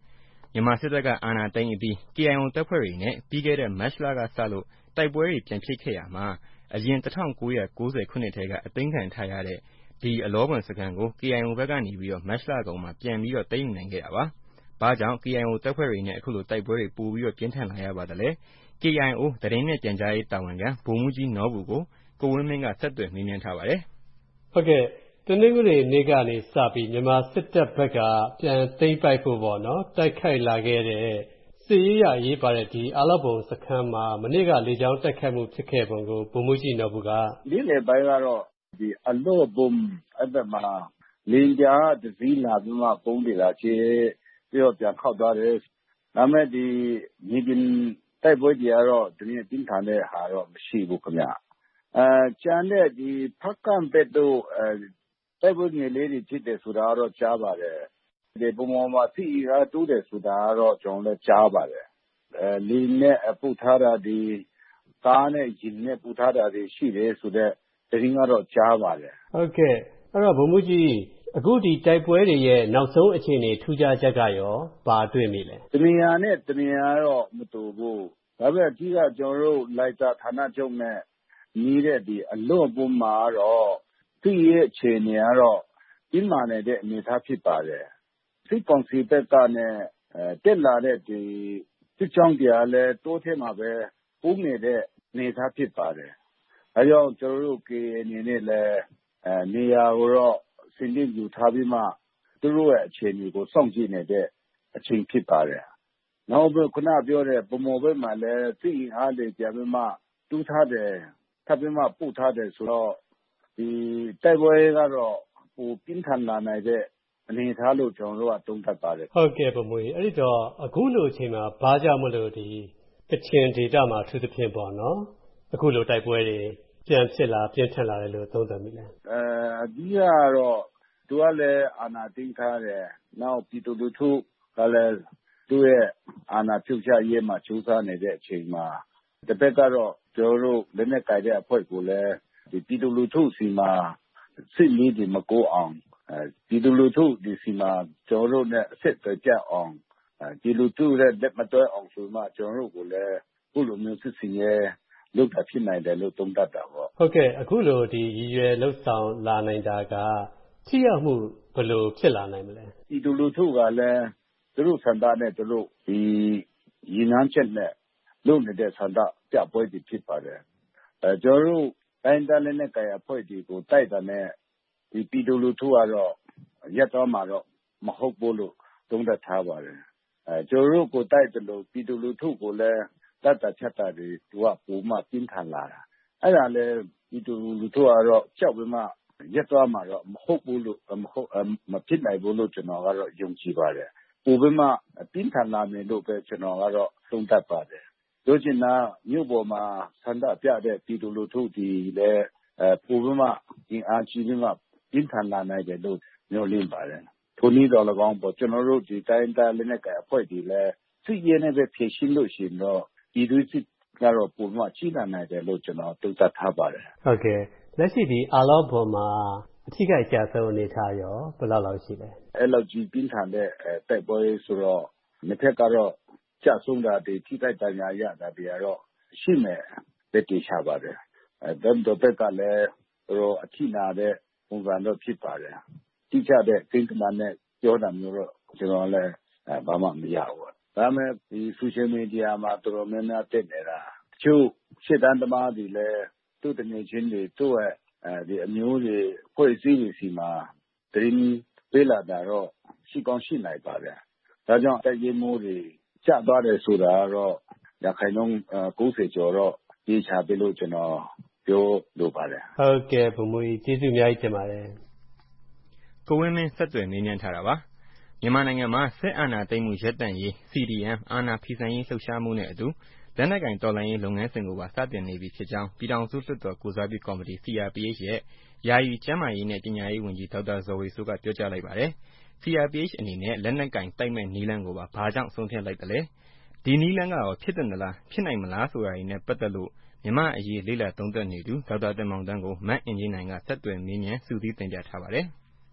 မြန်မာစစ်တပ်ကအာဏာသိမ်းအပြီး KIO တပ်ဖွဲ့တွေနဲ့ပြီးခဲ့တဲ့မတ်လကစလို့တိုက်ပွဲတွေပြန်ဖြစ်ခဲ့ရာမှာ အရင် ၁၉၉၀ ခုနှစ်ထဲကအသိမ်းခံထားရတဲ့ ဒီအလောဘွမ်စခန်းကို KIO ဘက်ကနေပြီးတော့မတ်လကုန်မှာပြန်ပြီးတော့သိမ်းယူနိုင်ခဲ့တာပါ။ ဘာကြောင့် KIO တပ်ဖွဲ့တွေနဲ့အခုလိုတိုက်ပွဲတွေပိုပြီးတော့ပြင်းထန်လာရပါသလဲ။ KIO သတင်းနဲ့ပြန်ကြားရေးတာဝန်ခံဗိုလ်မှူးကြီးနော်ဘူကို ကိုဝင်းမင်းကဆက်သွယ်မေးမြန်းထားပါတယ်။ဟုတ်ကဲ့တနင်္ဂနွေနေ့ကနေစပြီးမြန်မာစစ်တပ်ဘက်ကပြန်သိမ်းပိုက်ဖို့ပေါ့နော်တိုက်ခိုက်လာခဲ့တဲ့စစ်ရေးအရေးပါတဲ့ဒီအလောဘွမ်စခန်းမှာမနေ့ကလေကြောင်းတိုက်ခိုက်မှုဖြစ်ခဲ့ပုံကိုဗိုလ်မှူးကြီးနော်ဘူကနေ့လယ်ပိုင်းကတော့ဒီအလောဘွမ်အဲ့ဒါမှာလင်းကြားတစည်းလာပြီးမှပုံးတွေလာချေပြီးတော့ပြန်ခောက်သွားတယ်ဒါမဲ့ဒီမြေပြင်တိုက်ပွဲတွေကတော့ဒီနေ့တင်းထန်တဲ့ဟာတော့မရှိဘူးခင်ဗျကျန်တဲ့ဒီဖက်ကံပက်တို့တိုက်ပွဲငယ်လေးတွေဖြစ်တယ်ဆိုတာတော့ကြားပါတယ်ဒီပုံပေါ်မှာစီကတူးတယ်ဆိုတာတော့ကျွန်တော်လည်းကြားပါတယ်လင်းနဲ့ပုတ်ထားတာဒီကားနဲ့ရင်နဲ့ပုတ်ထားတာတွေရှိတယ်ဆိုတော့သတင်းကတော့ကြားပါတယ်ဟုတ်ကဲ့အဲ့တော့ဗိုလ်မှူးကြီးအခုဒီတိုက်ပွဲတွေရဲ့နောက်ဆုံးအခြေအနေထူးခြားချက်ကရောဘာတွေ့မိလဲတနေရာနဲ့တနေရာတော့မတူဘူးဒါပေမဲ့အကြီးကကျွန်တော်တို့လိုက်တာဌာနချုပ်နဲ့ညီးတဲ့ဒီအလွတ်ပုံမှာတော့သူ့ရဲ့အခြေအနေကတော့ပြင်းမာနေတဲ့အနေအထားဖြစ်ပါတယ်စစ်ကောင်စီဘက်ကနဲ့တက်လာတဲ့ဒီစစ်ကြောင်းတရားလဲတိုးထဲမှာပဲပုံနေတဲ့အနေအထားဖြစ်ပါတယ်အဲကြောင့်ကျွန်တော်တို့အနေနဲ့လဲနေရာကိုတော့စင်တင်ယူထားပြီးမှသူတို့ရဲ့အခြေအနေကိုစောင့်ကြည့်နေတဲ့အချိန်ဖြစ်ပါတယ်နောက်ပြီးခုနပြောတဲ့ပုံမော်ဘက်မှာလဲစစ်အားတွေပြန်ပြီးမှတူးထားတယ်ထပ်ပြီးမှပို့ထားတယ်ဆိုတော့ဒီတိုက်ပွဲကတော့ဟိုပြင်းထန်လာနိုင်တဲ့အနေအထားလို့ကျွန်တော်တို့ကသုံးသပ်ပါတယ်ဟုတ်ကဲ့ဗိုလ်မှူးကြီးအဲ့ဒီတော့အခုလိုအချိန်မှာဘာကြောင့်မလို့ဒီကချင်ဒေသမှာထူးသဖြင့်ပေါ့နော်အခုလိုတိုက်ပွဲတွေပြန်ဖြစ်လာပြင်းထန်လာတယ်လို့သုံးသပ်မိလဲအကြီးကတော့သူကလည်းအာဏာသိမ်းထားတယ်နောက်ပြည်သူလူထုကလည်းသူ့ရဲ့အာဏာပြုတ်ချရေးမှာကြိုးစားနေတဲ့အချိန်မှာတစ်ဖက်ကတော့ကျွန်တော်တို့လက်နက်ကိုင်တဲ့အဖွဲ့ကိုလည်းဒီပြည်သူလူထုစီမှာစစ်လေးတွေမကိုအောင်ပြည်သူလူထုဒီစီမှာကျွန်တော်တို့နဲ့အဆက်အသွယ်အောင်ဒီလူထုရဲ့လက်မတွဲအောင်ဆိုမှကျွန်တော်တို့ကိုလည်းခုလိုမျိုးစစ်စင်ရဲလုပ်တာဖြစ်နိုင်တယ်လို့သုံးသပ်တာပေါ့ဟုတ်ကဲ့အခုလိုဒီရည်ရွယ်လှုပ်ဆောင်လာနိုင်တာကထိရောက်မှုဘယ်လိုဖြစ်လာနိုင်မလဲပြည်သူလူထုကလည်းသူတို့ဆန္ဒနဲ့သူတို့ဒီရည်နှမ်းချက်နဲ့လုပ်နေတဲ့ဆန္ဒပြပွဲတွေဖြစ်ပါတယ်ကျွန်တော်တို့တိုင်းဒေသနဲ့ကာယအဖွဲ့တွေကိုတိုက်တာနဲ့ဒီပြည်သူလူထုကတော့ရက်တော့မှာတော့မဟုတ်ဘူးလို့သုံးသပ်ထားပါတယ်ကျွန်တော်တို့ကိုတိုက်တယ်လို့ပြည်သူလူထုကိုလည်းတတ်တာချက်တာတွေသူကပုံမှပြင်းထန်လာတာအဲ့ဒါလည်းပြည်သူလူထုကတော့ကြောက်ပြီးမှရက်တော့မှာတော့မဟုတ်ဘူးလို့မဖြစ်နိုင်ဘူးလို့ကျွန်တော်ကတော့ယုံကြည်ပါတယ်ပုံပြီးမှပြင်းထန်လာမယ်လို့ပဲကျွန်တော်ကတော့သုံးသပ်ပါတယ်တို့ချင်တာမြို့ပေါ်မှာဆန္ဒပြတဲ့ပြည်သူလူထုဒီလည်းပုံပြီးမှအင်အားကြီးပြီးမှပြင်းထန်လာနိုင်တယ်လို့ညွှန်လင်းပါတယ်ထိုနည်းတော်၎င်းပေါ့ကျွန်တော်တို့ဒီတိုင်းသားလက်နက်ကိုင်အဖွဲ့တွေလည်းစစ်ရေးနဲ့ပဲဖြည့်ရှင်းလို့ရှိရင်တော့ဒီလိုစစ်ကတော့ပုံမှန်ကြီးလာနိုင်တယ်လို့ကျွန်တော်သုံးသပ်ထားပါတယ်ဟုတ်ကဲ့လက်ရှိဒီအလောဘွမ်မှာအထိခိုက်ကြဆုံးအနေထားရောဘယ်လောက်ရှိလဲအဲ့လောက်ကြီးပြင်းထန်တဲ့တိုက်ပွဲဆိုတော့နှစ်ဖက်ကတော့ကြဆုံးတာတွေထိခိုက်ဒဏ်ရာရတာတွေကတော့ရှိမယ်လက်တည်ချပါတယ်ဒမ်တော့ဘက်ကလည်းအထိနာတဲ့ပုံစံတော့ဖြစ်ပါတယ်တိကျတဲ့ကိန်းဂဏန်းနဲ့ပြောတာမျိုးတော့ကျွန်တော်လည်းဘာမှမရဘူးဒါပေမဲ့ဒီ social media မှာတော်တော်များများတက်နေတာတချို့ရှစ်တန်းသမားတွေလည်းသူ့တငယ်ချင်းတွေသူ့ရဲ့ဒီအမျိုးတွေဖွဲ့စည်းနေစီမှာတင်းပေးလာတာတော့ရှိကောင်းရှိနိုင်ပါတယ်ဒါကြောင့်တိုက်ရေးမိုးတွေကျသွားတယ်ဆိုတာတော့ရခိုင်နှုန်း90ကျော်တော့ပြေးချပြီလို့ကျွန်တော်ပြောလိုပါတယ်ဟုတ်ကဲ့ဘုံမူကြီးကျေးဇူးအများကြီးတင်ပါတယ်ကိုဝင်းမင်းဆက်သွယ်မေးမြန်းထားတာပါမြန်မာနိုင်ငံမှာစစ်အာဏာသိမ်းမှုရပ်တန့်ရေး CDM အာဏာဖီဆန်ရေးလှုပ်ရှားမှုနဲ့အတူလက်နက်ကိုင်တော်လှန်ရေးလုပ်ငန်းစဉ်ကိုပါစတင်နေပြီဖြစ်ကြောင်းပြည်ထောင်စုလွှတ်တော်ကိုယ်စားပြုကော်မတီ CRPH ရဲ့ယာယီကျန်းမာရေးနဲ့ပညာရေးဝန်ကြီးဒေါက်တာဇော်ဝေစိုးကပြောကြားလိုက်ပါတယ်။ CRPH အနေနဲ့လက်နက်ကိုင်တိုက်မဲ့နည်းလမ်းကိုပါဘာကြောင့်ဆုံးဖြတ်လိုက်သလဲ။ဒီနည်းလမ်းကရောဖြစ်သင့်သလားဖြစ်နိုင်မလားဆိုတာတွေနဲ့ပတ်သက်လို့မြန်မာ့အရေးလေ့လာသုံးသပ်နေသူဒေါက်တာတင်မောင်သန်းကိုမအင်ကြင်းနိုင်ကဆက်သွယ်မေးမြန်းစုစည်းတင်ပြထားပါတယ်။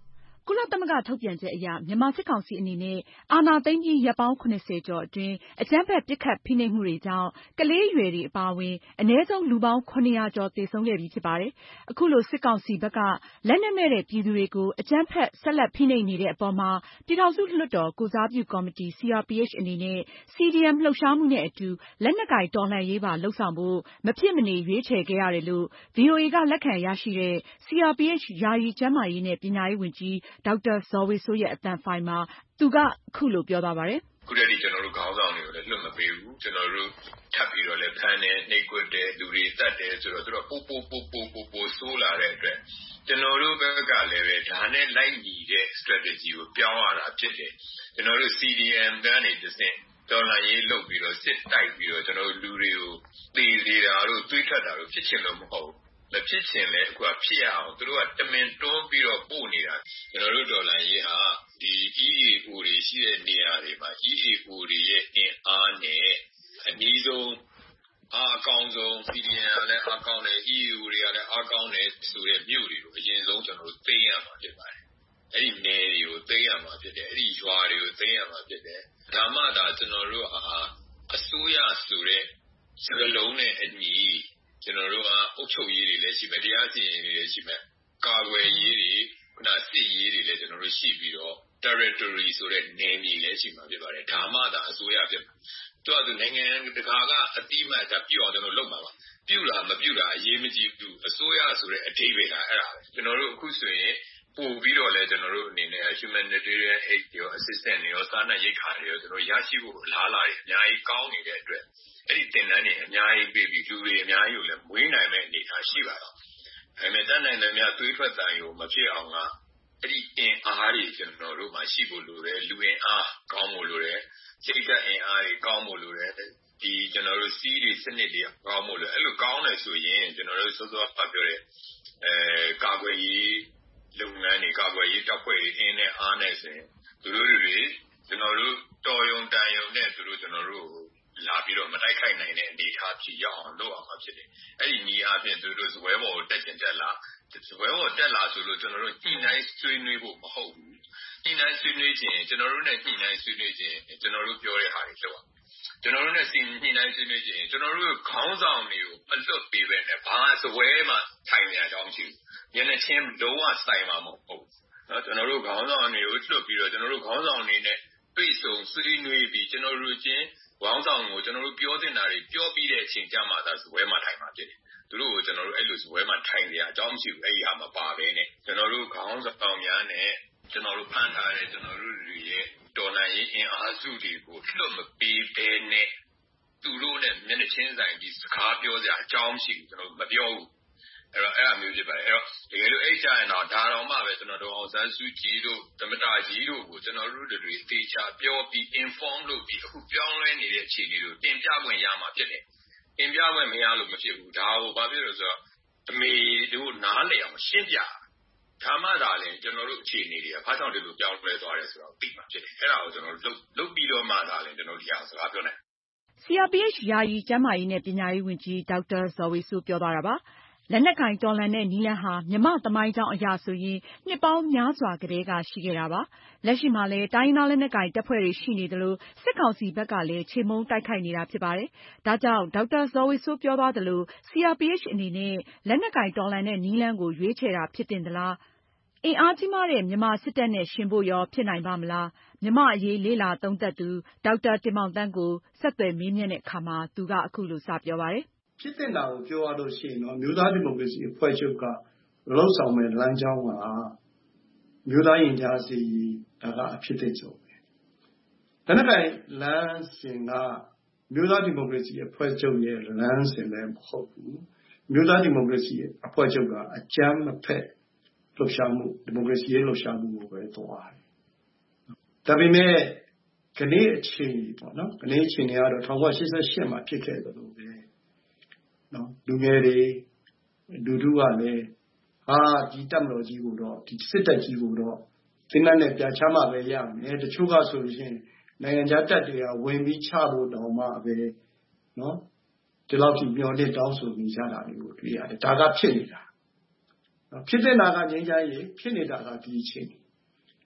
ကုလသမဂ္ဂထုတ်ပြန်ချက်အရမြန်မာစစ်ကောင်စီအနေနဲ့အာဏာသိမ်းပြီးရက်ပေါင်း 70 ကျော်အတွင်းအကြမ်းဖက်ပစ်ခတ်ဖိနှိပ်မှုတွေကြောင့်ကလေးရွယ်တွေအပါအဝင်အနည်းဆုံးလူပေါင်း 700 ကျော်သေဆုံးခဲ့ပြီးဖြစ်ပါတယ်။အခုလိုစစ်ကောင်စီဘက်ကလက်နက်မဲ့တဲ့ပြည်သူတွေကိုအကြမ်းဖက်ဆက်လက်ဖိနှိပ်နေတဲ့အပေါ်မှာပြည်ထောင်စုလွှတ်တော်ကိုယ်စားပြုကော်မတီ CRPH အနေနဲ့ CDM လှုပ်ရှားမှုနဲ့အတူလက်နက်ကိုင်တော်လှန်ရေးပါလုပ်ဆောင်ဖို့မဖြစ်မနေရွေးချယ်ခဲ့ရတယ်လို့ VOA ကလက်ခံရရှိတဲ့ CRPH ယာယီကျန်းမာရေးနဲ့ပညာရေးဝန်ကြီးဒေါက်တာဇော်ဝေစိုးရဲ့အသံဖိုင်မှာသူကအခုလိုပြောသွားပါတယ်။ခုတည်းကကျွန်တော်တို့ခေါင်းဆောင်တွေကိုလည်းလွတ်မပေးဘူးကျွန်တော်တို့ထပ်ပြီးတော့လည်းဖမ်းတယ်နှိပ်ကွက်တယ်လူတွေတတ်တယ်ဆိုတော့သူတို့ပိုဆိုးလာတဲ့အတွက်ကျွန်တော်တို့ဘက်ကလည်းပဲဒါနဲ့လိုက်ညီတဲ့ strategy ကိုပြောင်းရတာဖြစ်တယ်ကျွန်တော်တို့ CDM ကနေတစ်ဆင့်တော်လှန်ရေးလုပ်ပြီးတော့စစ်တိုက်ပြီးတော့ကျွန်တော်တို့လူတွေကိုသေစေတာတို့တွေးထွက်တာတို့ဖြစ်ချင်လို့မဟုတ်ဘူးမဖြစ်ချင်လဲအခုကဖြစ်ရအောင်သူတို့ကတမင်တွန်းပြီးတော့ပို့နေတာကျွန်တော်တို့ဒေါ်လာရေးဟာဒီ EAO တွေရှိတဲ့နေရာတွေမှာ EAO တွေရဲ့အင်အားနဲ့အနည်းဆုံးအကောင်းဆုံး CDN ကလည်းအကောင်းတယ် EAO တွေကလည်းအကောင်းတယ်ဆိုတဲ့မြို့တွေကိုအရင်ဆုံးကျွန်တော်တို့သိမ်းရမှာဖြစ်ပါတယ်အဲ့ဒီနယ်တွေကိုသိမ်းရမှာဖြစ်တယ်အဲ့ဒီရွာတွေကိုသိမ်းရမှာဖြစ်တယ်ဒါမှသာကျွန်တော်တို့အစိုးရဆိုတဲ့စကလုံးနဲ့အညီကျွန်တော်တို့အုပ်ချုပ်ရေးတွေလည်းရှိမယ်တရားစီရင်ရေးတွေလည်းရှိမယ်ကာကွယ်ရေးတွေခုနစစ်ရေးတွေလည်းကျွန်တော်တို့ရှိပြီးတော့ territory ဆိုတဲ့နယ်မြေလည်းရှိမှာဖြစ်ပါတယ်ဒါမှသာအစိုးရဖြစ်မှာသူနိုင်ငံတကာကအတိအမှတ်ပြုအောင်ကျွန်တော်လုပ်မှာပါပြုတာမပြုတာအရေးမကြီးဘူးအစိုးရဆိုတဲ့အဓိပ္ပာယ်ကအဲ့ဒါပဲကျွန်တော်တို့အခုဆိုရင်ပို့ပြီးတော့လည်းကျွန်တော်တို့အနေနဲ့ humanitarian aid တွေရော assistance တွေရောစားနပ်ရိက္ခာတွေရောကျွန်တော်ရရှိဖို့အလားအလာတွေအများကြီးကောင်းနေတဲ့အတွက်အဲ့ဒီတင်တန်းတွေအများကြီးပေးပြီးလူတွေအများကြီးကိုလည်းမွေးနိုင်မဲ့အနေအထားရှိပါတော့အဲ့မဲ့တန်းနိုင်တဲ့များသွေးထွက်တန်ရုံမဖြစ်အောင်ကအဲ့ဒီအင်အားတွေကျွန်တော်တို့မှာရှိဖို့လိုတယ်လူအင်အားကောင်းဖို့လိုတယ်စိတ်ဓာတ်အင်အားတွေကောင်းဖို့လိုတယ်ဒီကျွန်တော်တို့စီးတွေစနစ်တွေကောင်းဖို့လိုအဲ့လိုကောင်းတယ်ဆိုရင်ကျွန်တော်တို့စောစောဖတ်ပြောတဲ့ကာကွယ်ရေးလုပ်ငန်းတွေကာကွယ်ရေးတပ်ဖွဲ့တွေအင်းနဲ့အားနဲ့ဆိုရင်သူတို့တွေကျွန်တော်တို့တော်ယုံတန်ယုံနဲ့သူတို့ကျွန်တော်တို့လာပြီးတော့မတိုက်ခိုက်နိုင်တဲ့အနေအထားဖြစ်ရအောင်လုပ်အောင်ဖြစ်တယ်အဲ့ဒီညီအားဖြင့်သူတို့ဇွဲဘော်ကိုတက်ကျင်တက်လာဇွဲဘော်တက်လာဆိုလို့ကျွန်တော်တို့ညှိနှိုင်းဆွေးနွေးဖို့မဟုတ်ဘူးညှိနှိုင်းဆွေးနွေးခြင်းကျွန်တော်တို့နဲ့ညှိနှိုင်းဆွေးနွေးခြင်းကျွန်တော်တို့ပြောတဲ့ဟာတွေလုပ်ကျွန်တော်တို့နဲ့ညှိနှိုင်းဆွေးနွေးခြင်းကျွန်တော်တို့ခေါင်းဆောင်တွေကိုအလွတ်ပေးပဲနဲ့ဘာဇွဲမှထိုင်နေကြအောင်ရှိဘူးညနေချင်းလုံးဝစိုင်မှာမဟုတ်ဘူးเนาะကျွန်တော်တို့ခေါင်းဆောင်တွေကိုလွတ်ပြီးတော့ကျွန်တော်တို့ခေါင်းဆောင်တွေနဲ့တွေ့ဆုံဆွေးနွေးပြီးကျွန်တော်တို့ချင်းခေါင်းဆောင်ကိုကျွန်တော်တို့ပြောတင်တာတွေပြောပြီးတဲ့အချိန်ကြမှာသာဇွဲမှထိုင်မှာဖြစ်တယ်သူတို့ကိုကျွန်တော်တို့အဲ့လိုဇွဲမှထိုင်နေရအကြောင်းမရှိဘူးအဲ့ဒီဟာမပါဘဲနဲ့ကျွန်တော်တို့ခေါင်းဆောင်များနဲ့ကျွန်တော်တို့ဖန်ထားတဲ့ကျွန်တော်တို့တွေရဲ့တော်လှန်ရေးအင်အားစုတွေကိုလွတ်မပေးဘဲနဲ့သူတို့နဲ့မျက်နှာချင်းဆိုင်ပြီးစကားပြောကြအကြောင်းမရှိဘူးကျွန်တော်မပြောဘူးအဲ့တော့အဲ့အမျိုးဖြစ်ပါတယ်အဲ့တော့တကယ်လို့အဲ့ကြရင်တော့ဒါတော်မှပဲကျွန်တော်တို့အောင်ဆန်းစုကြည်တို့သမတကြီးတို့ကိုကျွန်တော်တို့တွေသေချာပြောပြီး inform လုပ်ပြီးအခုပြောင်းလဲနေတဲ့အခြေအနေကိုတင်ပြခွင့်ရမှာဖြစ်တယ်တင်ပြခွင့်မရလို့မဖြစ်ဘူးဒါကိုဘာဖြစ်လို့ဆိုတော့အမေတို့နားလည်အောင်ရှင်းပြဒါမှသာလေကျွန်တော်တို့အခြေအနေတွေကဘာကြောင့်ဒီလိုပြောင်းလဲသွားတယ်ဆိုတော့သိမှာဖြစ်တယ်အဲ့ဒါကိုကျွန်တော်တို့လုပ်ပြီးတော့မှသာလေကျွန်တော်ဒီဟာစကားပြောနိုင် CRPH ယာယီကျန်းမာရေးနဲ့ပညာရေးဝန်ကြီးဒေါက်တာဇော်ဝေစိုးပြောသွားတာပါလက်နက်ကိုင်တော်လှန်တဲ့နည်းလမ်းဟာမြသမိုင်းကြောင်းအရာဆိုရင်နှစ်ပေါင်းများစွာကတည်းကရှိခဲ့တာပါလက်ရှိမှာလည်းတိုင်းရင်းသားလက်နက်ကိုင်တပ်ဖွဲ့တွေရှိနေသလိုစစ်ကောင်စီဘက်ကလည်းချေမှုန်းတိုက်ခိုက်နေတာဖြစ်ပါတယ်ဒါကြောင့်ဒေါက်တာဇော်ဝေစိုးပြောသွားသလို CRPH အနေနဲ့လက်နက်ကိုင်တော်လှန်တဲ့နည်းလမ်းကိုရွေးချယ်တာဖြစ်တင်သလားအင်အားကြီးမားတဲ့မြန်မာစစ်တပ်နဲ့ရှင်ဖို့ရောဖြစ်နိုင်ပါမလားမြန်မာအရေးလေ့လာသုံးသပ်သူဒေါက်တာတင်မောင်သန်းကိုဆက်သွယ်မေးမြန်းတဲ့အခါမှာသူကအခုလိုစပြောပါတယ်ဖြစ်တင်တာကိုပြောရလို့ရှိရင်တော့မျိုးသားဒီမိုကရေစီအဖွဲ့ချုပ်ကလှုပ်ဆောင်မဲ့လမ်းကြောင်းကမျိုးသားရင်ကြားစီဒါကအဖြစ်တဲ့ဆုံးပဲ။ဒါနဲ့တိုင်လမ်းစဉ်ကမျိုးသားဒီမိုကရေစီအဖွဲ့ချုပ်ရဲ့လမ်းစဉ်လည်းမဟုတ်ဘူး။မျိုးသားဒီမိုကရေစီအဖွဲ့ချုပ်ကအကြမ်းမဖက်လှုပ်ရှားမှုဒီမိုကရေစီရေးလှုပ်ရှားမှုကိုပဲသွားတယ်။ဒါပေမဲ့ကနေ့အချိန်ပေါ့နော်ကနေ့အချိန်တွေကတော့1988မှာဖြစ်ခဲ့တယ်လို့ပဲနော်လူငယ်တွေလူထုကလည်းဒီတပ်မတော်ကြီးကိုတော့ဒီစစ်တပ်ကြီးကိုတော့ဒီနက်နဲ့ပြချမှပဲရမယ်တချို့ကဆိုရင်နိုင်ငံခြားတပ်တွေကဝင်ပြီးချဖို့တောင်မှပဲနော်ဒီလောက်ထိမျောနေတောင်းဆိုနေကြတာတွေကိုတွေ့ရတယ်ဒါကဖြစ်နေတာနော်ဖြစ်တဲ့နာကငြိမ်းချမ်းရေးဖြစ်နေတာကဒီအချိန်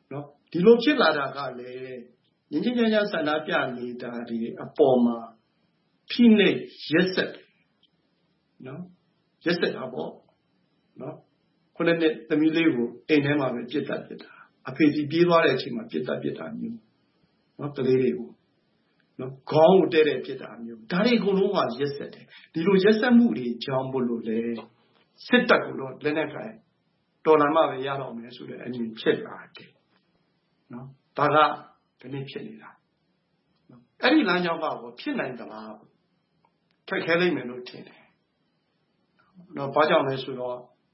နော်ဒီလိုဖြစ်လာတာကလည်းငင်းချင်းချမ်းဆန္ဒပြနေတာဒီအပေါ်မှာဖိနှိပ်ရက်စက်နော်ရက်စက်တာပေါ့နော်ခုနှစ်သမီးလေးကိုအိမ်ထဲမှာပဲပြစ်တာအဖေကြီးပြေးသွားတဲ့အချိန်မှာပြစ်တာမျိုးနော်ကလေးတွေကိုနော်ခေါင်းကိုတဲ့ပြစ်တာမျိုးဒါတွေအကုန်လုံးကရက်စက်တယ်ဒီလိုရက်စက်မှုတွေကြောင့်မို့လို့လေစစ်တပ်ကတော့လက်နက်ကိုင်တော်လာမှပဲရတော့မယ်ဆိုတဲ့အမြင်ဖြစ်လာတယ်နော်ဒါကဒီနေ့ဖြစ်နေတာနော်အဲ့ဒီလမ်းကြောင်းကဖြစ်နိုင်သလားခက်ခဲလိမ့်မယ်လို့ထင်တယ်နော်ဘာကြောင့်လဲဆိုတော့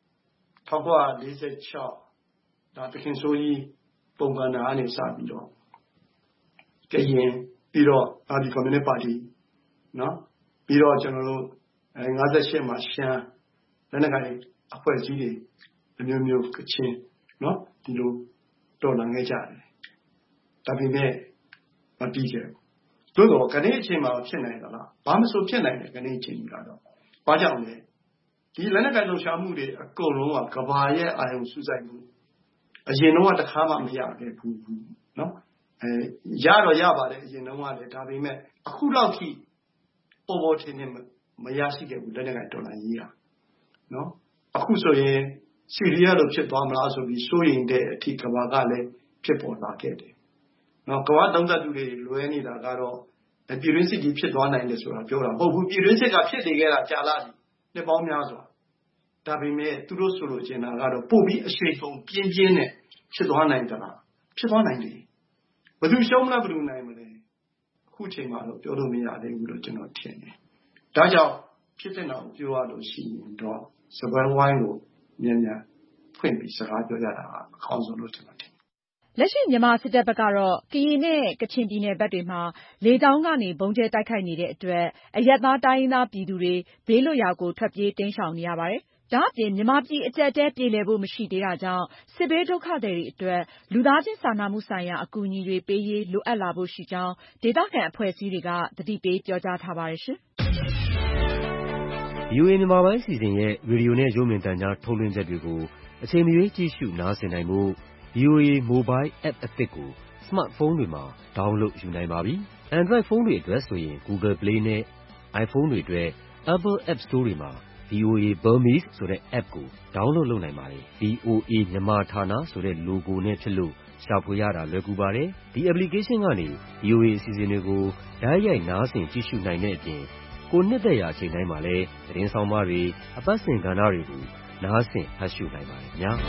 1946ဒါတခင်ဆိုကြီးပုံကဏ္ဍအနေစပြီးတော့ကရင်ပြီးတော့အာဒီကွန်မြူနစ်ပါတီနော်ပြီးတော့ကျွန်တော်တို့58မှာရှမ်းလက်နက်ကိုင်အဖွဲ့အစည်းတွေအမျိုးမျိုးကချင်နော်ဒီလိုတော်လှန်ခဲ့ကြတယ်ဒါပေမဲ့မပြီးခဲ့ဘူးသို့တော့ခဏအချိန်မှာဖြစ်နိုင်သလားဘာမှမဆိုဖြစ်နိုင်တယ်ခဏအချိန်ကြီးကတော့ဘာကြောင့်လဲဒီလက်နက်ကိုင်လှုပ်ရှားမှုတွေအကုန်လုံးကကဘာရဲ့အာရုံစူးစိုက်မှုအရင်တော့တစ်ခါမှမရခဲ့ဘူးနော်ရတော့ရပါတယ်အရင်တော့ကလည်းဒါပေမဲ့အခုလောက်ထိပေါ်ထင်းနေမရရှိခဲ့ဘူးလက်နက်ကိုင်တော်လှန်ရေးနော်အခုဆိုရင်ဆီးရီးယားလိုဖြစ်သွားမလားဆိုပြီးစိုးရိမ်တဲ့အထိကဘာကလည်းဖြစ်ပေါ်လာခဲ့တယ်နော်ကဘာသုံးသပ်သူတွေလွဲနေတာကတော့ပြည်တွင်းစစ်ကြီးဖြစ်သွားနိုင်တယ်ဆိုတာပြောတာမဟုတ်ဘူးပြည်တွင်းစစ်ကဖြစ်နေခဲ့တာကြာလာပြီနှစ်ပေါင်းများစွာဒါပေမဲ့သူတို့ဆိုလို့ကျင်တာကတော့ပို့ပြီးအရှိန်ဆုံးပြင်းနဲ့ဖြစ်သွားနိုင်တာဖြစ်သွားနိုင်တယ်ဘယ်သူရှုံးမလဲဘယ်သူနိုင်မလဲအခုချိန်မှာတော့ပြောလို့မရသေးဘူးလို့ကျွန်တော်ထင်တယ်ဒါကြောင့်ဖြစ်တဲ့နောက်ပြောရလို့ရှိရင်တော့စပွဲဝိုင်းကိုမြန်ဖွင့်ပြီးစကားပြောကြတာအကောင်းဆုံးလို့ကျွန်တော်ထင်လက်ရှိမြန်မာစစ်တပ်ဘက်ကတော့ကရင်နဲ့ကချင်ပြည်နယ်ဘက်တွေမှာလေကြောင်းကနေဗုံးကျဲတိုက်ခိုက်နေတဲ့အတွက်အရပ်သားတိုင်းရင်းသားပြည်သူတွေဘေးလွတ်ရာကိုထွက်ပြေးတိမ်းရှောင်နေရပါတယ်။ဒါ့အပြင်မြန်မာပြည်အကျပ်အတည်းပြေလည်ဖို့မရှိသေးတာကြောင့်စစ်ဘေးဒုက္ခသည်တွေအတွက်လူသားချင်းစာနာမှုဆိုင်ရာအကူအညီတွေပေးရေးလိုအပ်လာဖို့ရှိကြောင်းဒေသခံအဖွဲ့အစည်းတွေကသတိပေးပြောကြားထားပါတယ်ရှင်။ VOA မြန်မာပိုင်းစီစဉ်ရဲ့ရေဒီယိုနဲ့ရုပ်မြင်သံကြားထုတ်လွှင့်ချက်တွေကိုအချိန်မရွေးကြည့်ရှုနားဆင်နိုင်ဖို့VOA Mobile App အသစ်ကို Smartphone တွေမှာ download ယူနိုင်ပါပြီ။ Android ဖုန်းတွေအတွက်ဆိုရင် Google Play နဲ့ iPhone တွေအတွက် Apple App Store တွေမှာ VOA Burmese ဆိုတဲ့ app ကို download လုပ်နိုင်ပါတယ်။ VOA မြန်မာဌာနဆိုတဲ့ logo နဲ့ဖြစ်လို့ရှာဖွေရတာလွယ်ကူပါတယ်။ ဒီ application ကနေ VOA အစီအစဉ်တွေကိုတိုက်ရိုက်နားဆင်ကြည့်ရှုနိုင်တဲ့အပြင်ကိုယ်နှစ်သက်ရာအချိန်တိုင်းမှာလည်းသတင်းဆောင်မတွေအပတ်စဉ်ကဏ္ဍတွေကိုနားဆင်ဖတ်ရှုနိုင်ပါတယ်ခင်ဗျာ။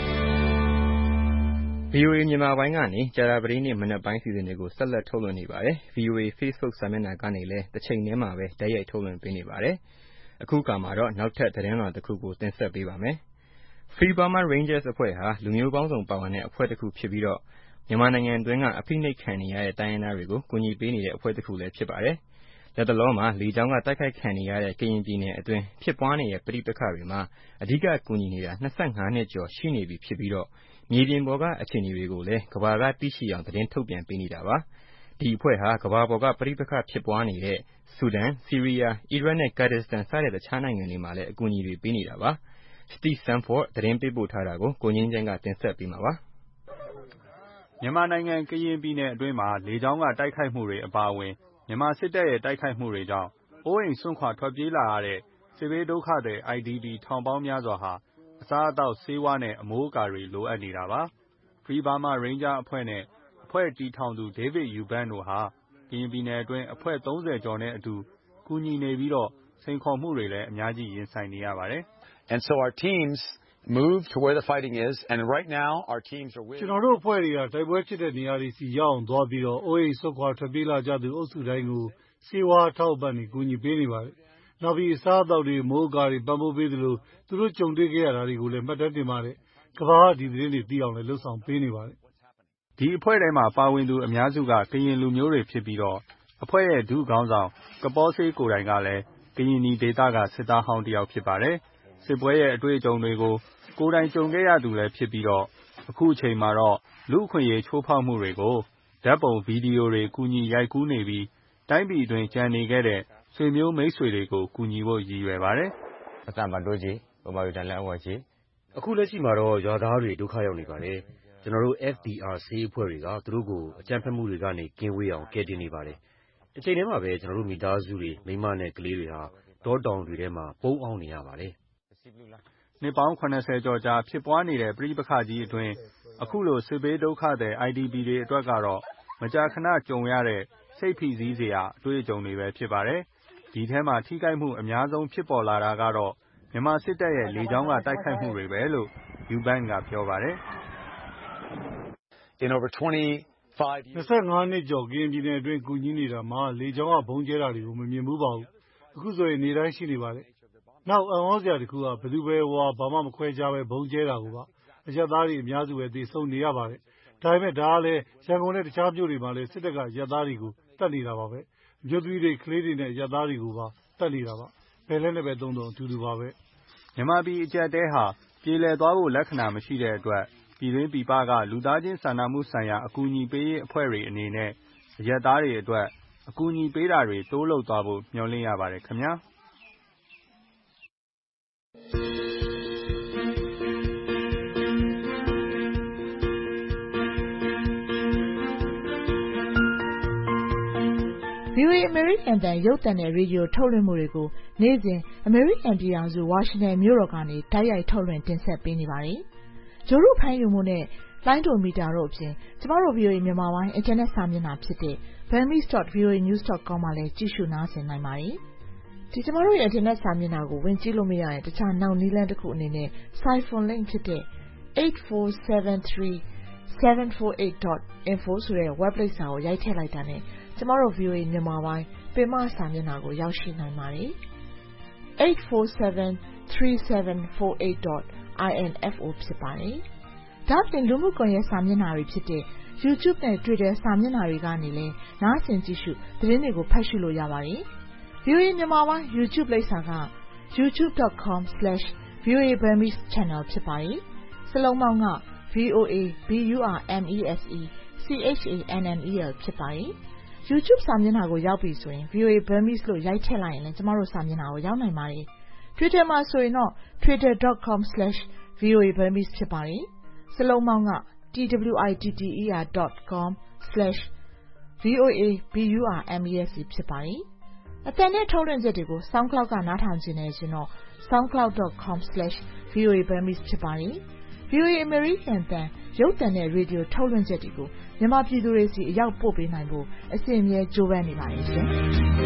VOA မြန်မာပိုင်းကနေကြာသပတေးနေ့မနက်ပိုင်းစီစဉ်တွေကိုဆက်လက်ထုတ်လွှင့်နေပါတယ်။ VOA Facebook စာမျက်နှာကနေလည်းတစ်ချိန်တည်းမှာပဲတိုက်ရိုက်ထုတ်လွှင့်ပေးနေပါတယ်။အခုအခါမှာတော့နောက်ထပ်သတင်းလွှာတစ်ခုကိုတင်ဆက်ပေးပါမယ်။ Free Burma Rangers အဖွဲ့ဟာလူမျိုးပေါင်းစုံပါဝင်တဲ့အဖွဲ့တစ်ခုဖြစ်ပြီးတော့မြန်မာနိုင်ငံအတွင်းကအဖိနှိပ်ခံနေရတဲ့တိုင်းရင်းသားတွေကိုကူညီပေးနေတဲ့အဖွဲ့တစ်ခုလည်းဖြစ်ပါတယ်။လတ်တလောမှာလေကြောင်းကတိုက်ခိုက်ခံနေရတဲ့ကရင်ပြည်နယ်အတွင်းဖြစ်ပွားနေတဲ့ပဋိပက္ခတွေမှာအဓိကကူညီနေတာ25နှစ်ကျော်ရှိနေပြီဖြစ်ပြီးတော့မြေပြင်ပေါ်ကအခြေအနေတွေကိုလည်းကမ္ဘာကသိရှိအောင်သတင်းထုတ်ပြန်ပေးနေတာပါ။ဒီအဖွဲ့ဟာကမ္ဘာပေါ်ကပဋိပက္ခဖြစ်ပွားနေတဲ့ဆူဒန်၊ဆီးရီးယား၊အီရတ်နဲ့ကာဒစ္စတန်စတဲ့တခြားနိုင်ငံတွေမှာလည်းအကူအညီတွေပေးနေတာပါ။ Steve Sandford သတင်းပေးပို့ထားတာကိုကိုငြိမ်းချမ်းကတင်ဆက်ပေးမှာပါ။မြန်မာနိုင်ငံကရင်ပြည်နယ်အတွင်းမှာလေကြောင်းကတိုက်ခိုက်မှုတွေအပါအဝင်မြန်မာစစ်တပ်ရဲ့တိုက်ခိုက်မှုတွေကြောင့်အိုးအိမ်စွန့်ခွာထွက်ပြေးလာရတဲ့စစ်ဘေးဒုက္ခသည် IDP ထောင်ပေါင်းများစွာဟာအစားအသောက်ဆေးဝါးနဲ့အမိုးအကာတွေလိုအပ်နေတာပါ။ Free Burma Rangers အဖွဲ့နဲ့အဖွဲ့တည်ထောင်သူ David Eubank တို့ဟာကရင်ပြည်နယ်အတွင်းအဖွဲ့30ကျော်နဲ့အတူကူညီနေပြီးတော့စိန်ခေါ်မှုတွေလည်းအများကြီးရင်ဆိုင်နေရပါတယ်။ And so our teams move to where the fighting is and right now our teams are with ကျွန်တော်တို့အဖွဲ့တွေကတိုက်ပွဲဖြစ်တဲ့နေရာတွေစီရောက်အောင်သွားပြီးတော့အိုးအိမ်ဆွခွာထွက်ပြေးလာကြသူအုပ်စုတိုင်းကိုစေဝါထောက်ပံ့နေကူညီပေးနေပါတယ်။နောက်ပြီးအစားအသောက်တွေမိုးကာတွေပံ့ပိုးပေးသလိုသူတို့ကြုံတွေ့ခဲ့ရတာတွေကိုလည်းမှတ်တမ်းတင်ပါတယ်။ကမ္ဘာကဒီသတင်းတွေသိအောင်လည်းလှုပ်ဆောင်ပေးနေပါတယ်။ဒီအဖွဲ့ထဲမှာပါဝင်သူအများစုကကရင်လူမျိုးတွေဖြစ်ပြီးတော့အဖွဲ့ရဲ့ဒုခေါင်းဆောင်ကပေါဆေးကိုယ်တိုင်ကလည်းကရင်နီဒေသကစစ်သားဟောင်းတစ်ယောက်ဖြစ်ပါတယ်။စစ်ပွဲရဲ့အတွေ့အကြုံတွေကိုကိုယ်တိုင်ကြုံခဲ့ရသူလည်းဖြစ်ပြီးတော့အခုအချိန်မှာတော့လူ့အခွင့်အရေးချိုးဖောက်မှုတွေကိုဓာတ်ပုံဗီဒီယိုတွေကူညီရိုက်ကူးနေပြီးတိုင်းပြည်အတွင်းကျန်နေခဲ့တဲ့ဆွေမျိုးမိတ်ဆွေတွေကိုကူညီဖို့ရည်ရွယ်ပါတယ်။အစံပါတိုးကြီးဗမာပြည်တန်လန်းအဝါကြီးအခုလက်ရှိမှာတော့ရွာသားတွေဒုက္ခရောက်နေပါတယ်။ကျွန်တော်တို့ FDR ဆေးအဖွဲ့တွေကသူတို့ကိုအကြမ်းဖက်မှုတွေကနေကင်းဝေးအောင်ကယ်တင်နေပါတယ်။တစ်ချိန်တည်းမှာပဲကျွန်တော်တို့မိသားစုတွေမိန်းမနဲ့ကလေးတွေဟာတောတောင်တွေထဲမှာပုန်းအောင်းနေရပါတယ်။နှစ်ပေါင်း70ကျော်ကြာဖြစ်ပွားနေတဲ့ပဋိပက္ခကြီးအတွင်းအခုလိုစစ်ဘေးဒုက္ခသည် IDP တွေအတွက်ကတော့မကြာခဏကြုံရတဲ့စိတ်ဖိစီးစရာအတွေ့အကြုံတွေပဲဖြစ်ပါတယ်။ဒီထဲမှာထိခိုက်မှုအများဆုံးဖြစ်ပေါ်လာတာကတော့မြန်မာစစ်တပ်ရဲ့လေကြောင်းကတိုက်ခိုက်မှုတွေပဲလို့ Eubank ကပြောပါတယ်။ 25 နှစ်ကျော်ကရင်ပြည်နယ်အတွင်းကူညီနေတာမှာလေကြောင်းကဘုံကျဲတာတွေကိုမမြင်ဘူးပါဘူး။အခုဆိုရင်နေ့တိုင်းရှိနေပါတယ်။နောက်အံ့ဩစရာတစ်ခုကဘယ်သူပဲဘာမှမခွဲခြားပဲဘုံကျဲတာကိုပါ။အရပ်သားတွေအများစုပဲသေဆုံးနေရပါတယ်။ဒါပေမဲ့ဒါကလည်းရန်ကုန်နဲ့တခြားမြို့တွေမှာလည်းစစ်တပ်ကအရပ်သားတွေကိုတတ်နေတာပါပဲ။အမျိုးသမီးတွေကလေးတွေနဲ့အရပ်သားတွေကိုပါတတ်နေတာပါ။ဘယ်လဲနဲ့ပဲသုံးအတူတူပါပဲ။မြန်မာပြည်အကြက်တဲဟာပြေလည်သွားဖို့လက္ခဏာမရှိတဲ့အတွက်ပြည်တွင်းပြည်ပကလူသားချင်းစာနာမှုဆိုင်ရာအကူအညီပေးရေးအဖွဲ့တွေအနေနဲ့အရပ်သားတွေအတွက်အကူအညီပေးတာတွေတိုးလုပ်သွားဖို့မျှော်လင့်ရပါတယ်ခင်ဗျာ။ VOA အမေရိကန်အသံရုပ်သံနဲ့ရေဒီယိုထုတ်လွှင့်မှုတွေကိုနေ့စဉ်အမေရိကန်ပြည်ထောင်စုဝါရှင်တန်မြို့တော်ကနေတိုက်ရိုက်ထုတ်လွှင့်တင်ဆက်ပေးနေပါတယ်။ဂျိုရုဖမ်းယူမှုနဲ့လိုင်းဒိုမီတာတို့အပြင်ကျမတို့ VOA မြန်မာပိုင်းအင်တာနက်စာမျက်နှာဖြစ်တဲ့ burmese.voanews.com မှာလည်းကြည့်ရှုနားဆင်နိုင်ပါတယ်။ကျမတို့ရဲ့အင်တာနက်စာမျက်နှာကိုဝင်ကြည့်လို့မရရင်တခြားနောက်နည်းလမ်းတစ်ခုအနေနဲ့ Siphon link ဖြစ်တဲ့ 8473-748.info ဆိုတဲ့ web လိပ်စာကိုရိုက်ထည့်လိုက်တာနဲ့ကျမတို့ VOA မြန်မာပိုင်းပင်မစာမျက်နှာကိုရောက်ရှိနိုင်ပါတယ်။ 847-3748.info ဖြစ်ပါတယ်။ဒါ့အပြင်လူမှုကွန်ရက်စာမျက်နှာတွေဖြစ်တဲ့ YouTube နဲ့ Twitter စာမျက်နှာတွေကနေလည်းနားဆင်ကြည့်ရှုသတင်းတွေကိုဖတ်ရှုလို့ရပါတယ်။ VOA မြန်မာပိုင်း YouTube လိပ်စာက youtube.com/VOA Burmese Channel ဖြစ်ပါတယ်။စလုံးပေါင်းက VOA BURMESE CHANNEL ဖြစ်ပါတယ်။ YouTube စာမျက်နှာကိုရောက်ပြီဆိုရင် VOA Burmese လို့ရိုက်ထည့်လိုက်ရင်လည်းကျမတို့စာမျက်နှာကိုရောက်နိုင်ပါတယ်။ Twitter မှာဆိုရင်တော့ twitter.com/VOA Burmese ဖြစ်ပါတယ်။စလုံးပေါင်းက twitter.com/VOA BURMESE ဖြစ်ပါတယ်။အသံနဲ့ထုတ်လွှင့်ချက်တွေကို SoundCloud ကနားထောင်ချင်တယ်ဆိုတော့ soundcloud.com/VOA Burmese ဖြစ်ပါတယ်။ VOA အမေရိကန်အသံရုပ်သံနဲ့ရေဒီယိုထုတ်လွှင့်ချက်တွေကိုမြန်မာပြည်သူတွေစီအရောက်ပို့ပေးနိုင်ဖို့အစဉ်အမြဲကြိုးပမ်းနေပါတယ်ရှင်။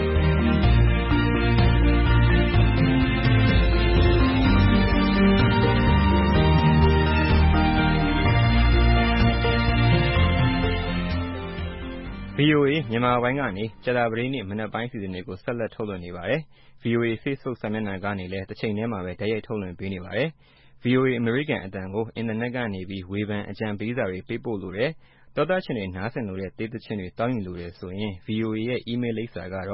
VOA မြန်မာပိုင်းကနေကြာသပတေးနေ့မနက်ပိုင်းစီစဉ်တွေကိုဆက်လက်ထုတ်လွှင့်နေပါတယ်။ VOA Facebook စာမျက်နှာကနေလည်းတစ်ချိန်တည်းမှာပဲတိုက်ရိုက်ထုတ်လွှင့်ပေးနေပါတယ်။ VOA အမေရိကန်အသံကိုအင်တာနက်ကနေပြီးဝေဖန်အကြံပေးစာတွေပေးပို့လိုတယ်။သောသားရှင်တွေနားဆင်လိုတဲ့တေးသချင်းတွေတောင်းယူလိုတယ်ဆိုရင် VOA ရဲ့ email လိပ်စာကတော့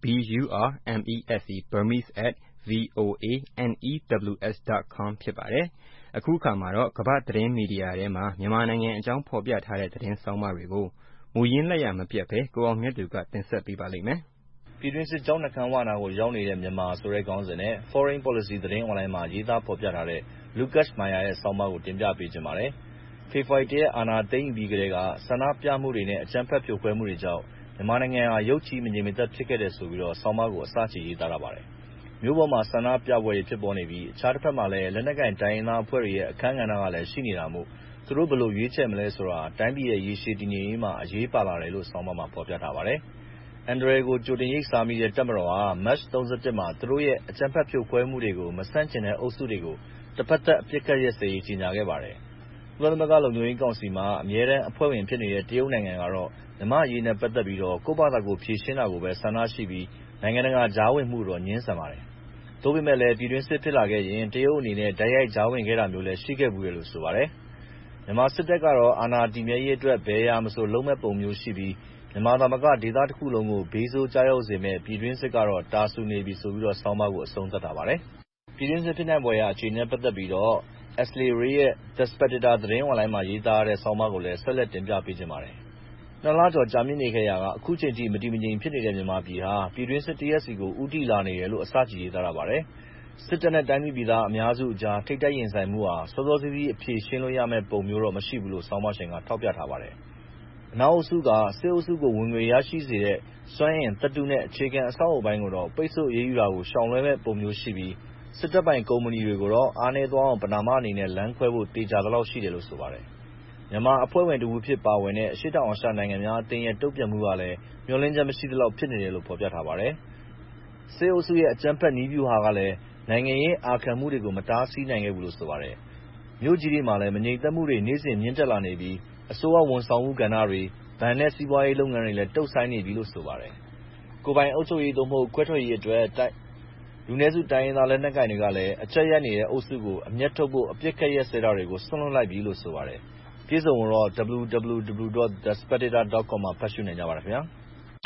burmese@voanews.com ဖြစ်ပါတယ်။အခုအခါမှာတော့ကမ္ဘာ့သတင်းမီဒီယာထဲမှာမြန်မာနိုင်ငံအကြောင်းဖော်ပြထားတဲ့သတင်းဆောင်းပါးတွေကိုမူရင်းလက်ရာမပျက်ဘဲကိုအောင်မြတ်သူကတင်ဆက်ပေးပါလိမ့်မယ်။ပြည်တွင်းစစ်ကြောင့်နှကမ်းဝနာကိုရောက်နေတဲ့မြန်မာဆိုတဲ့ခေါင်းစဉ်နဲ့ Foreign Policy သတင်းအွန်လိုင်းမှာရေးသားဖော်ပြထားတဲ့ Lucas Meyer ရဲ့ဆောင်းပါးကိုတင်ပြပေးချင်ပါတယ်။ဖေဖော်ဝါရီ 1 ရက်အာဏာသိမ်းပြီးကတည်းကဆန္ဒပြမှုတွေနဲ့အကြမ်းဖက်ဖြိုခွဲမှုတွေကြောင့်မြန်မာနိုင်ငံဟာရုတ်ချည်းမငြိမ်မသက်ဖြစ်ခဲ့တယ်ဆိုပြီးဆောင်းပါးကိုအစချီရေးသားထားပါတယ်။မြို့ပေါ်မှာဆန္ဒပြပွဲတွေဖြစ်ပေါ်နေပြီးအခြားတစ်ဖက်မှာလည်းလက်နက်ကိုင်တိုင်းရင်းသားအဖွဲ့တွေရဲ့အခန်းကဏ္ဍကလည်းရှိနေတာမို့သူတို့ဘယ်လိုရွေးချယ်မလဲဆိုတာတိုင်းပြည်ရဲ့ရေရှည်တည်ငြိမ်ရေးမှာအရေးပါလာတယ်လို့ဆောင်းပါးမှာဖော်ပြထားပါတယ်။အန္တရာယ်ကိုကြိုတင်ရိပ်စားမိတဲ့တပ်မတော်ဟာမတ် 31 မှာသူတို့ရဲ့အကြမ်းဖက်ဖြိုခွဲမှုတွေကိုမဆန့်ကျင်တဲ့အုပ်စုတွေကိုတဖက်သတ်အပစ်အခတ်ရပ်စဲရေးကြေညာခဲ့ပါတယ်။ကုလသမဂ္ဂလုံခြုံရေးကောင်စီမှာအမြဲတမ်းအဖွဲ့ဝင်ဖြစ်နေတဲ့တရုတ်နိုင်ငံကတော့မြန်မာ့အရေးနဲ့ပတ်သက်ပြီးကိုယ့်ဘာသာကိုယ်ဖြေရှင်းတာကိုပဲဆန္ဒရှိပြီးနိုင်ငံတကာကြားဝင်မှုတော့ငြင်းဆန်ပါတယ်။သို့ပေမဲ့လည်းပြည်တွင်းစစ်ဖြစ်လာခဲ့ရင်တရုတ်အနေနဲ့တိုက်ရိုက်ကြားဝင်ခဲ့တာမျိုးလည်းရှိခဲ့ဖူးတယ်လို့ဆိုပါတယ်။မြန်မာစစ်တပ်ကတော့အာဏာတည်မြဲရေးအတွက်ဘယ်အရာမဆိုလုပ်မဲ့ပုံမျိုးရှိပြီးမြန်မာသာမကဒေသတစ်ခုလုံးကိုဘေးဆိုးကျရောက်စေမယ့်ပြည်တွင်းစစ်ကတော့တာဆူနေပြီဆိုပြီးဆောင်းပါးကိုအဆုံးသတ်ထားပါတယ်။ပြည်တွင်းစစ်ဖြစ်နိုင်ဖွယ်ရာအခြေအနေနဲ့ပတ်သက်ပြီးAshley Ray ရဲ့ The Spectator သတင်းအွန်လိုင်းမှာရေးသားထားတဲ့ဆောင်းပါးကိုလည်းဆက်လက်တင်ပြပေးချင်ပါတယ်။2 လကျော်ကြာမြင့်နေခဲ့ရာကအခုချိန်ထိမတည်မငြိမ်ဖြစ်နေတဲ့မြန်မာပြည်ဟာပြည်တွင်းစစ်တစ်ရပ်ဆီကိုဦးတည်လာနေတယ်လို့အစချီရေးသားထားပါတယ်။စစ်တပ်နဲ့တိုင်းသူပြည်သားအများစုအကြားထိပ်တိုက်ရင်ဆိုင်မှုဟာစောစောစီးစီးအဖြေရှင်းလို့ရမယ့်ပုံမျိုးတော့မရှိဘူးလို့ဆောင်းပါးရှင်ကထောက်ပြထားပါတယ်။အနောက်အုပ်စုကစစ်အုပ်စုကိုဝင်ငွေရရှိစေတဲ့စွမ်းအင်သတ္တုနဲ့အခြေခံအဆောက်အအုံပိုင်းကိုတော့ပိတ်ဆို့အရေးယူတာကိုရှောင်လွှဲမယ့်ပုံမျိုးရှိပြီးစစ်တပ်ပိုင်ကုမ္ပဏီတွေကိုတော့အားနည်းသွားအောင်ပဏာမအနေနဲ့လမ်းခွဲဖို့သေချာသလောက်ရှိတယ်လို့ဆိုပါတယ်။မြန်မာအဖွဲ့ဝင်တစ်ဦးအဖြစ်ပါဝင်တဲ့အရှေ့တောင်အာရှနိုင်ငံများအသင်းရဲ့တုံ့ပြန်မှုကလည်းမျှော်လင့်ချက်မရှိသလောက်ဖြစ်နေတယ်လို့ဖော်ပြထားပါတယ်။စစ်အုပ်စုရဲ့အကြမ်းဖက်နည်းဗျူဟာကလည်းနိုင်ငံရေးအာခံမှုတွေကိုမတားဆီးနိုင်ခဲ့ဘူးလို့ဆိုပါတယ်။မြို့ကြီးတွေမှာလည်းမငြိမ်သက်မှုတွေနေ့စဉ်မြင့်တက်လာနေပြီးအစိုးရဝန်ဆောင်မှုကဏ္ဍတွေဘဏ်နဲ့စီးပွားရေးလုပ်ငန်းတွေလည်းတုတ်ဆိုင်းနေပြီလို့ဆိုပါတယ်။ကိုယ်ပိုင်အုပ်ချုပ်ရေးသို့မဟုတ်ခွဲထွက်ရေးအတွက်လူနည်းစုတိုင်းရင်းသားလက်နက်ကိုင်တွေကလည်းအကြပ်ရိုက်နေတဲ့အုပ်စုကိုအမျက်ထုတ်ဖို့အပစ်အခတ်ရပ်စဲတာတွေကိုစွန့်လွှတ်လိုက်ပြီလို့ဆိုပါတယ်။ပြည့်စုံကိုတော့ www.thespectator.com မှာဖတ်ရှုနိုင်ကြပါတယ်ခင်ဗျာ။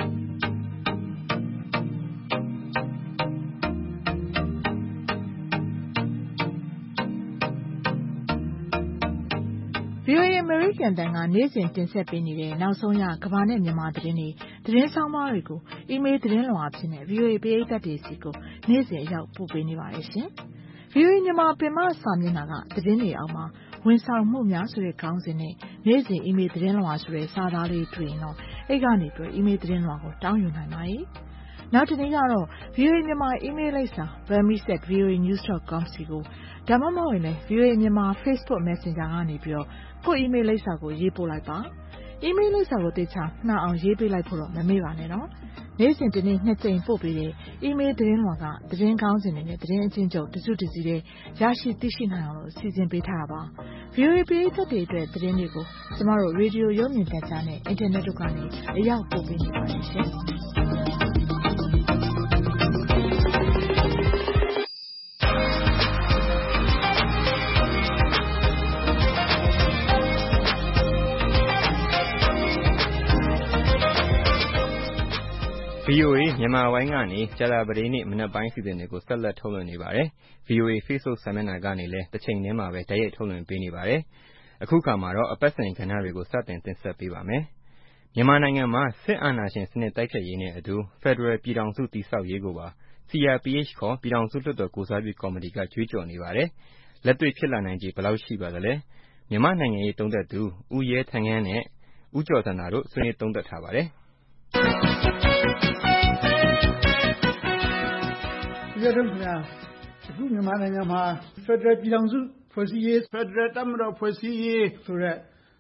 VOA အမေရိကန်အသံကနေ့စဉ်တင်ဆက်ပေးနေတဲ့နောက်ဆုံးရကမ္ဘာနဲ့မြန်မာသတင်းတွေသတင်းဆောင်းပါးတွေကိုအီးမေးလ်သတင်းလွှာအဖြစ်နဲ့ VOA ပရိသတ်တွေစီကိုနေ့စဉ်အရောက်ပို့ပေးနေပါတယ်ရှင်။ VOA မြန်မာပင်မစာမျက်နှာကသတင်းတွေအောက်မှာဝန်ဆောင်မှုများဆိုတဲ့ခေါင်းစဉ်နဲ့နေ့စဉ်အီးမေးလ်သတင်းလွှာဆိုတဲ့စာသားလေးတွေ့ရင်တော့အဲ့ကနေပြီးအီးမေးလ်သတင်းလွှာကိုတောင်းယူနိုင်ပါတယ်။နောက်တစ်နေ့ကတော့ VOA မြန်မာအီးမေးလ်လိပ်စာ burmese@voanews.com စီကိုဒါမှမဟုတ်ရင်လည်း VOA မြန်မာ Facebook Messenger ကနေပြီးတော့ကိုအီးမေးလ်လိပ်စာကိုရေးပို့လိုက်ပါ။အီးမေးလ်လိပ်စာကိုတေချာနှံအောင်ရေးပေးလိုက်ဖို့တော့မမေ့ပါနဲ့နော်။နေ့စဉ်တစ်နေ့2ကြိမ်ပို့ပေးတဲ့အီးမေးလ်သတင်းလွှာကသတင်းကောင်းစဉ်တွေနဲ့သတင်းအချင်းချုပ်တစုတစည်းတဲ့ရရှိသိရှိနိုင်အောင်လို့စီစဉ်ပေးထားတာပါ။ VOA ပရိသတ်တွေအတွက်သတင်းတွေကိုကျမတို့ရေဒီယိုရုပ်မြင်သံကြားနဲ့အင်တာနက်တို့ကနေအရောက်ပို့ပေးနေပါတယ်ရှင်။ VOA မြန်မာပိုင်းကနေကြာသပတေးနေ့မနက်ပိုင်းစီစဉ်တွေကိုဆက်လက်ထုတ်လွှင့်နေပါတယ်။ VOA Facebook စာမျက်နှာကနေလည်းတစ်ချိန်တည်းမှာပဲတိုက်ရိုက်ထုတ်လွှင့်ပေးနေပါတယ်။အခုခါမှာတော့အပတ်စဉ်ကဏ္ဍတွေကိုစတင်တင်ဆက်ပေးပါမယ်။မြန်မာနိုင်ငံမှာစစ်အာဏာရှင်စနစ်တိုက်ဖျက်ရေးနဲ့အတူဖက်ဒရယ်ပြည်ထောင်စုတည်ဆောက်ရေးကိုပါ CRPH ခေါ်ပြည်ထောင်စုလွှတ်တော်ကိုယ်စားပြုကော်မတီကကြွေးကြော်နေပါတယ်။လက်တွေ့ဖြစ်လာနိုင်ခြေဘယ်လောက်ရှိပါသလဲ။မြန်မာနိုင်ငံရေးသုံးသပ်သူဦးရဲထန်းခန်းနဲ့ဦးကျော်ဇံသာတို့ဆွေးနွေးသုံးသပ်ထားပါတယ်။အခုမြန်မာနိုင်ငံမှာဖက်ဒရယ်ပြည်ထောင်စုဖွဲ့စည်းရေးဖက်ဒရယ်တပ်မတော်ဖွဲ့စည်းရေးဆိုတဲ့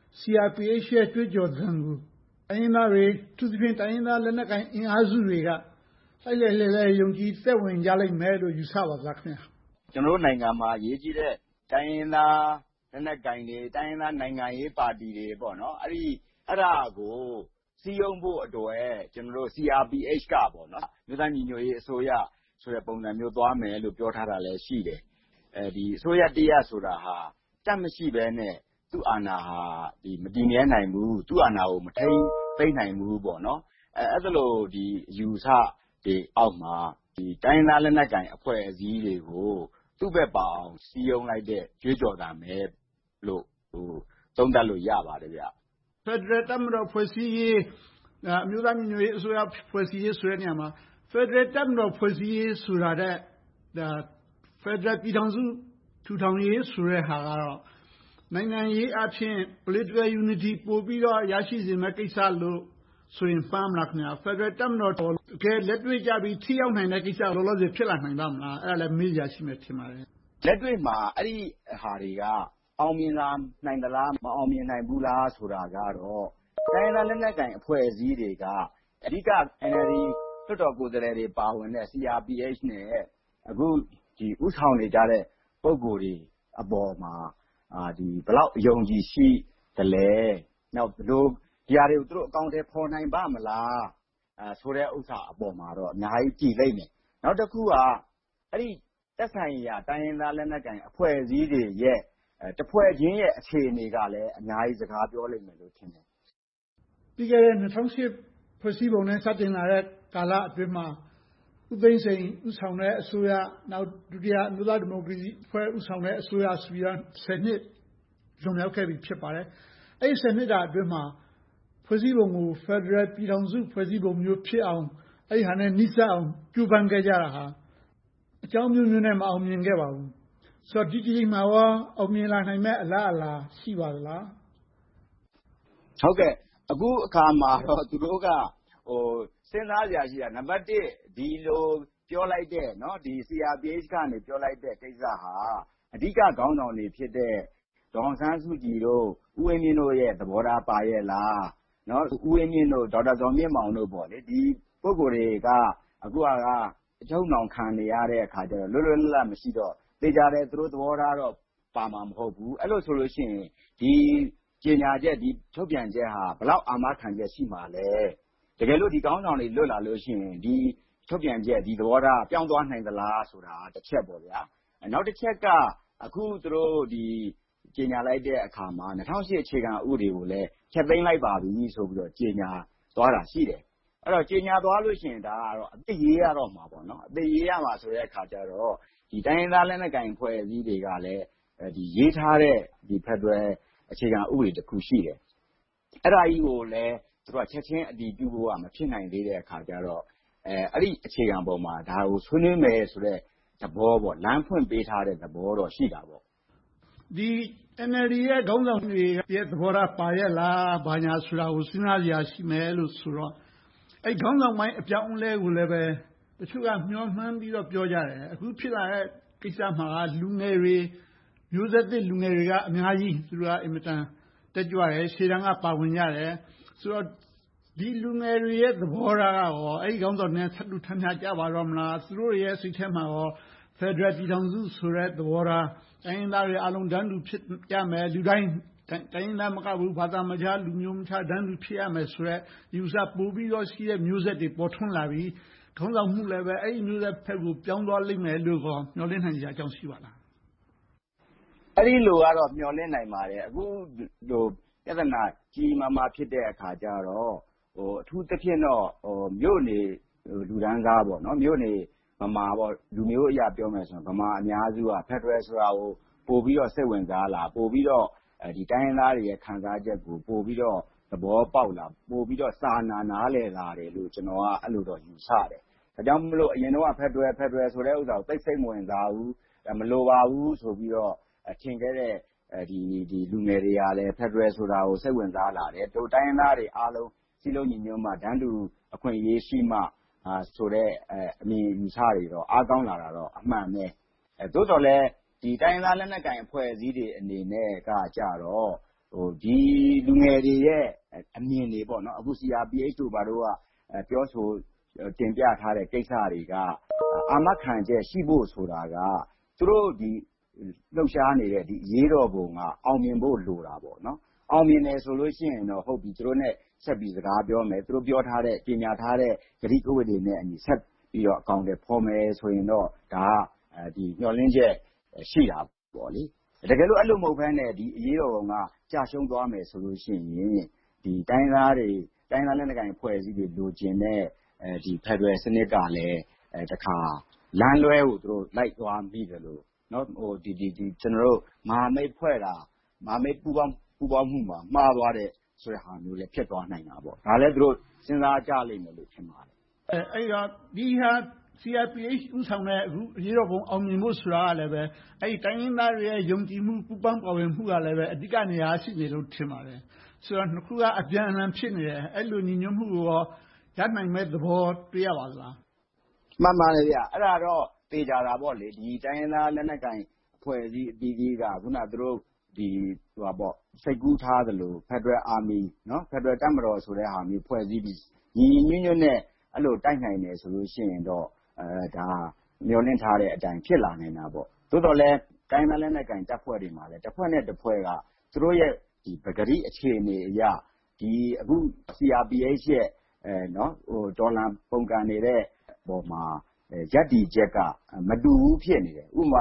CRPH ရဲ့ကြွေးကြော်သံကိုတိုင်းရင်းသားတွေအထူးသဖြင့်တိုင်းရင်းသားလက်နက်ကိုင်အင်အားစုတွေကလှိုက်လှိုက်လှဲလှဲယုံကြည်သက်ဝင်ကြလိမ့်မယ်လို့ယူဆပါသလားခင်ဗျာ။ကျွန်တော်တို့နိုင်ငံမှာအရေးကြီးတဲ့တိုင်းရင်းသားလက်နက်ကိုင်တွေတိုင်းရင်းသားနိုင်ငံရေးပါတီတွေပေါ့နော်အဲ့ဒါကိုစည်းရုံးဖို့အတွက်ကျွန်တော်တို့ CRPH ကပေါ့နော်မြို့သားညီညွတ်ရေးအစိုးရဆိုတဲ့ပုံစံမျိုးသွားမယ်လို့ပြောထားတာလည်းရှိတယ်။ဒီအစိုးရတရပ်ဆိုတာဟာတပ်မရှိဘဲနဲ့သူ့အာဏာဟာမတည်မြဲနိုင်ဘူးသူ့အာဏာကိုမထိန်းသိမ်းနိုင်ဘူးပေါ့နော်။အဲ့ဒါလိုဒီအယူဆတွေအောက်မှာဒီတိုင်းသားလက်နက်ကိုင်အဖွဲ့အစည်းတွေကိုသူ့ဘက်ပါအောင်စည်းရုံးလိုက်တဲ့ကြွေးကြော်တာမယ်လို့သုံးသပ်လို့ရပါတယ်ဗျ။ဖက်ဒရယ်တပ်မတော်ဖွဲ့စည်းရေးအမျိုးသားညီညွတ်ရေးအစိုးရဖွဲ့စည်းရေးဆိုတဲ့နေရာမှာဖက်ဒရယ်တပ်မတော်ဖွဲ့စည်းရေးဆိုတာတဲ့ဖက်ဒရယ်ပြည်ထောင်စုထူထောင်ရေးဆိုတဲ့ဟာကတော့နိုင်ငံရေးအဖြစ် political unity ပို့ပြီးတော့ရရှိစေမယ့်ကိစ္စလို့ဆိုရင်မှားမလားခင်ဗျာဖက်ဒရယ်တပ်မတော်တကယ်လက်တွေ့ကြပြီးထိရောက်နိုင်တဲ့ကိစ္စလောလောဆယ်ဖြစ်လာနိုင်ပါမလားအဲ့ဒါလည်းမေးစရာရှိမယ်ထင်ပါတယ်လက်တွေ့မှာအဲ့ဒီဟာတွေကအောင်မြင်လာနိုင်သလားမအောင်မြင်နိုင်ဘူးလားဆိုတာကတော့တိုင်းရင်းသားလက်နက်ကိုင်အဖွဲ့အစည်းတွေကအဓိက NLD လွှတ်တော်ကိုယ်စားလှယ်တွေပါဝင်တဲ့ CRPH နဲ့အခုဒီဥဆောင်နေကြတဲ့ပုဂ္ဂိုလ်တွေအပေါ်မှာဒီဘယ်လောက်အယုံကြည်ရှိသလဲနောက်ဘယ်လိုဒီဟာတွေကိုသူတို့အကောင့်ထဲပေါ်နိုင်ပါမလားဆိုတဲ့ဥစ္စာအပေါ်မှာတော့အများကြီးကြည်လိမ့်မယ်နောက်တစ်ခုကအဲ့ဒီသက်ဆိုင်ရာတိုင်းရင်းသားလက်နက်ကိုင်အဖွဲ့အစည်းတွေရဲ့တစ်ဖွဲ့ချင်းရဲ့အခြေအနေကလည်းအများကြီးစကားပြောလိမ့်မယ်လို့ထင်တယ်ပြီးခဲ့တဲ့2008ဖွဲ့စည်းပုံနဲ့စတင်လာတဲ့ကာလအတွင်းမှာဦးသိန်းစိန်ဦးဆောင်တဲ့အစိုးရနောက်ဒုတိယအမျိုးသားဒီမိုကရေစီအဖွဲ့ဦးဆောင်တဲ့အစိုးရဆိုပြီးတော့10နှစ်လွန်မြောက်ခဲ့ပြီဖြစ်ပါတယ်အဲ့ဒီ10နှစ်တာအတွင်းမှာဖွဲ့စည်းပုံကိုဖက်ဒရယ်ပြည်ထောင်စုဖွဲ့စည်းပုံမျိုးဖြစ်အောင်အဲ့ဒီဟာနဲ့နှိစက်အောင်ကြိုးပမ်းခဲ့ကြတာဟာအကြောင်းမျိုးမျိုးနဲ့မအောင်မြင်ခဲ့ပါဘူးဆိုတော့ဒီကြိမ်မှာရောအောင်မြင်လာနိုင်မဲ့အလားအလာရှိပါသလားဟုတ်ကဲ့အခုအခါမှာတော့သူတို့ကစဉ်းစားကြရှိတာနံပါတ်1ဒီလိုပြောလိုက်တဲ့เนาะဒီ CRPH ကနေပြောလိုက်တဲ့ကိစ္စဟာအဓိကခေါင်းဆောင်တွေဖြစ်တဲ့ဒေါ်အောင်ဆန်းစုကြည်တို့ဦးဝင်းမြင့်တို့ရဲ့သဘောထားပါရဲ့လားเนาะဦးဝင်းမြင့်တို့ဒေါက်တာဇော်မြင့်မောင်တို့ပေါ့လေဒီပုဂ္ဂိုလ်တွေကအခုကအချုပ်နှောင်ခံနေရတဲ့အခါကျတော့လွတ်လွတ်လပ်လပ်မရှိတော့သိကြတယ်သူတို့သဘောထားတော့ပါမှာမဟုတ်ဘူးအဲ့လိုဆိုလို့ရှိရင်ဒီကြေညာချက်ဒီထုတ်ပြန်ချက်ဟာဘလောက်အာမခံချက်ရှိမှာလဲတကယ်လို့ဒီကောင်းဆောင်တွေလွတ်လာလို့ရှိရင်ဒီထုတ်ပြန်ချက်ဒီသဘောထားပြောင်းသွားနိုင်သလားဆိုတာတစ်ချက်ပေါ့ဗျာနောက်တစ်ချက်ကအခုသူတို့ဒီကြေညာလိုက်တဲ့အခါမှာ2008အခြေခံဥပဒေကိုလည်းဖျက်သိမ်းလိုက်ပါပြီဆိုပြီးတော့ကြေညာသွားတာရှိတယ်အဲ့တော့ကြေညာသွားလို့ရှိရင်ဒါကတော့အသိရေးရတော့မှာပေါ့နော်အသိရေးရမှာဆိုတဲ့အခါကျတော့ဒီတိုင်းရင်းသားလက်နက်ကိုင်ဖွဲ့စည်းတွေကလည်းဒီရေးထားတဲ့ဒီဖက်ဒရယ်အခြေခံဥပဒေတစ်ခုရှိတယ်အဲ့ဒါကြီးကိုလည်းသူတို့ချက်ချင်းအတည်ပြုဖို့ကမဖြစ်နိုင်သေးတဲ့အခါကျတော့အဲ့ဒီအခြေခံပေါ်မှာဒါကိုဆွေးနွေးမယ်ဆိုတဲ့သဘောပေါ့လမ်းဖွင့်ပေးထားတဲ့သဘောတော့ရှိတာပေါ့ဒီ NLD ရဲ့ခေါင်းဆောင်တွေရဲ့သဘောထားပါရဲ့လားဘာညာဆိုတာကိုစဉ်းစားကြရရှိမယ်လို့ဆိုတော့အဲ့ခေါင်းဆောင်ပိုင်းအပြောင်းအလဲကိုလည်းပဲတချို့ကမျှော်မှန်းပြီးတော့ပြောကြတယ်အခုဖြစ်လာတဲ့ကိစ္စမှာလူငယ်တွေမျိုးဆက်သစ်လူငယ်တွေကအများကြီးသူတို့ကအင်မတန်တက်ကြွတယ်ရှေ့တန်းကပါဝင်ကြတယ်ဆိုတော့ဒီလူငယ်တွေရဲ့သဘောထားကရောအဲ့ဒီခေါင်းဆောင်တွေထပ်တူထမ်းကြပါတော့မလားသူတို့ရဲ့စိတ်ထဲမှာရောဖက်ဒရယ်ပြည်ထောင်စုဆိုတဲ့သဘောထားတိုင်းရင်းသားတွေအလုံးတန်းတူဖြစ်ကြမယ်လူတိုင်းတိုင်းရင်းသားမကဘူးဘာသာမခြားလူမျိုးမခြားတန်းတူဖြစ်ရမယ်ဆိုတဲ့ယူဆပို့ပြီးတော့ရှိတဲ့မျိုးဆက်တွေပေါ်ထွန်းလာပြီးခေါင်းဆောင်မှုလည်းပဲအဲ့ဒီမျိုးဆက်ဖက်ကိုပြောင်းသွားလိမ့်မယ်လို့ခေါ်မျှော်လင့်နိုင်ကြအကြောင်းရှိပါလားအဲ့ဒီလိုကတော့မျှော်လင့်နိုင်ပါတယ်အခုလိုပြဿနာကြီးမားမားဖြစ်တဲ့အခါကျတော့အထူးသဖြင့်တော့မြို့နေလူဒန်းစားပေါ့နော်မြို့နေဗမာပေါ့လူမျိုးအရာပြောမယ်ဆိုရင်ဗမာအများစုကဖက်ဒရယ်ဆိုတာကိုပို့ပြီးတော့စိတ်ဝင်စားလာပို့ပြီးတော့ဒီတိုင်းရင်းသားတွေရဲ့ခံစားချက်ကိုပို့ပြီးတော့သဘောပေါက်လာပို့ပြီးတော့စာနားလည်လာတယ်လို့ကျွန်တော်ကအဲ့လိုတော့ယူဆတယ်ဒါကြောင့်မလို့အရင်တော့ဖက်ဒရယ်ဆိုတဲ့ဥစ္စာကိုသိစိတ်မဝင်စားဘူးမလိုပါဘူးဆိုပြီးတော့ထင်ခဲ့တဲ့ဒီလူငယ်တွေကလည်းဖက်ဒရယ်ဆိုတာကိုစိတ်ဝင်စားလာတယ်တို့တိုင်းရင်းသားတွေအားလုံးစီလုံးညီညွတ်မှတန်းတူအခွင့်အရေးရှိမှဆိုတဲ့အမြင်ယူဆတွေတော့အားကောင်းလာတာတော့အမှန်ပဲသို့တော်လည်းဒီတိုင်းရင်းသားလက်နက်ကိုင်အဖွဲ့အစည်းတွေအနေနဲ့ကကြတော့ဒီလူငယ်တွေရဲ့အမြင်တွေပေါ့နော်အခု CRPH တို့ဘာတို့ကပြောဆိုတင်ပြထားတဲ့ကိစ္စတွေကအာမခံချက်ရှိဖို့ဆိုတာကသူတို့ဒီလှုပ်ရှားနေတဲ့ဒီရေးတော်ပုံကအောင်မြင်ဖို့လိုတာပေါ့နော်အောင်မြင်တယ်ဆိုလို့ရှိရင်တော့ဟုတ်ပြီသူတို့နဲ့ဆက်ပြီးစကားပြောမယ်သူတို့ပြောထားတဲ့ပညာထားတဲ့ဂတိကဝတ်တွေနဲ့အညီဆက်ပြီးတော့အကောင့်တွေဖော်မယ်ဆိုရင်တော့ဒါဒီညှော်လင်းချက်ရှိတာပေါ့လေတကယ်လို့အဲ့လိုမဟုတ်ဘဲနဲ့ဒီအရေးတော်ပုံကကြာရှုံးသွားမယ်ဆိုလို့ရှိရင်ဒီတိုင်းသားလက်နက်ကိုင်ဖွဲ့စည်းတွေလိုချင်တဲ့ဒီဖက်ဒရယ်စနစ်ကလည်းတခါလမ်းလွဲကိုသူတို့လိုက်သွားမိတယ်လို့နော်ဒီကျွန်တော်တို့မဟာမိတ်ဖွဲ့တာမဟာမိတ်ပူးပေါင်းမှုမှာမှားသွားတဲ့ဆိုတဲ့ဟာမျိုးလည်းဖြစ်သွားနိုင်တာပေါ့ဒါလည်းသူတို့စဉ်းစားကြလိမ့်မယ်လို့ထင်ပါတယ်အဲ့တော့ဒီဟာ CRPH ဥဆောင်တဲ့အခုအရေးတော်ပုံအောင်မြင်ဖို့ဆိုတာကလည်းပဲအဲ့ဒီတိုင်းရင်းသားတွေရဲ့ယုံကြည်မှုပူးပေါင်းပါဝင်မှုကလည်းပဲအဓိကနေရာရှိနေလို့ထင်ပါတယ်ဆိုတော့နှစ်ခုကအပြန်အလှန်ဖြစ်နေတယ်အဲ့လိုညီညွတ်မှုကိုရောရနိုင်မဲ့သဘောတွေ့ရပါသလားမှန်ပါတယ်ဗျအဲ့ဒါတော့တေချာတာပေါ့လေဒီတိုင်းရင်းသားလက်နက်ကိုင်အဖွဲ့အစည်းအသီးသီးကခုနသူတို့ဒီဟိုပါပေါ့စိတ်ကူးထားသလို Federal Army နော် Federal တပ်မတော်ဆိုတဲ့ဟာမျိုးဖွဲ့စည်းပြီးညီညွတ်နဲ့အဲ့လိုတိုက်နိုင်တယ်ဆိုလို့ရှိရင်တော့ဒါမျောလင့်ထားတဲ့အတိုင်းဖြစ်လာနေတာပေါ့သို့တော်လည်းတိုင်းသားလက်နက်ကိုင်တပ်ဖွဲ့တွေမှာလည်းတစ်ဖွဲ့နဲ့တစ်ဖွဲ့ကသူတို့ရဲ့ဒီပဂတိအခြေအနေအရဒီအခု CRPH ရဲ့နော်ဟိုဒေါ်လာပုံကန်နေတဲ့ပေါ်မှာရက်တီချက်ကမတူဘူးဖြစ်နေတယ်ဥပမာ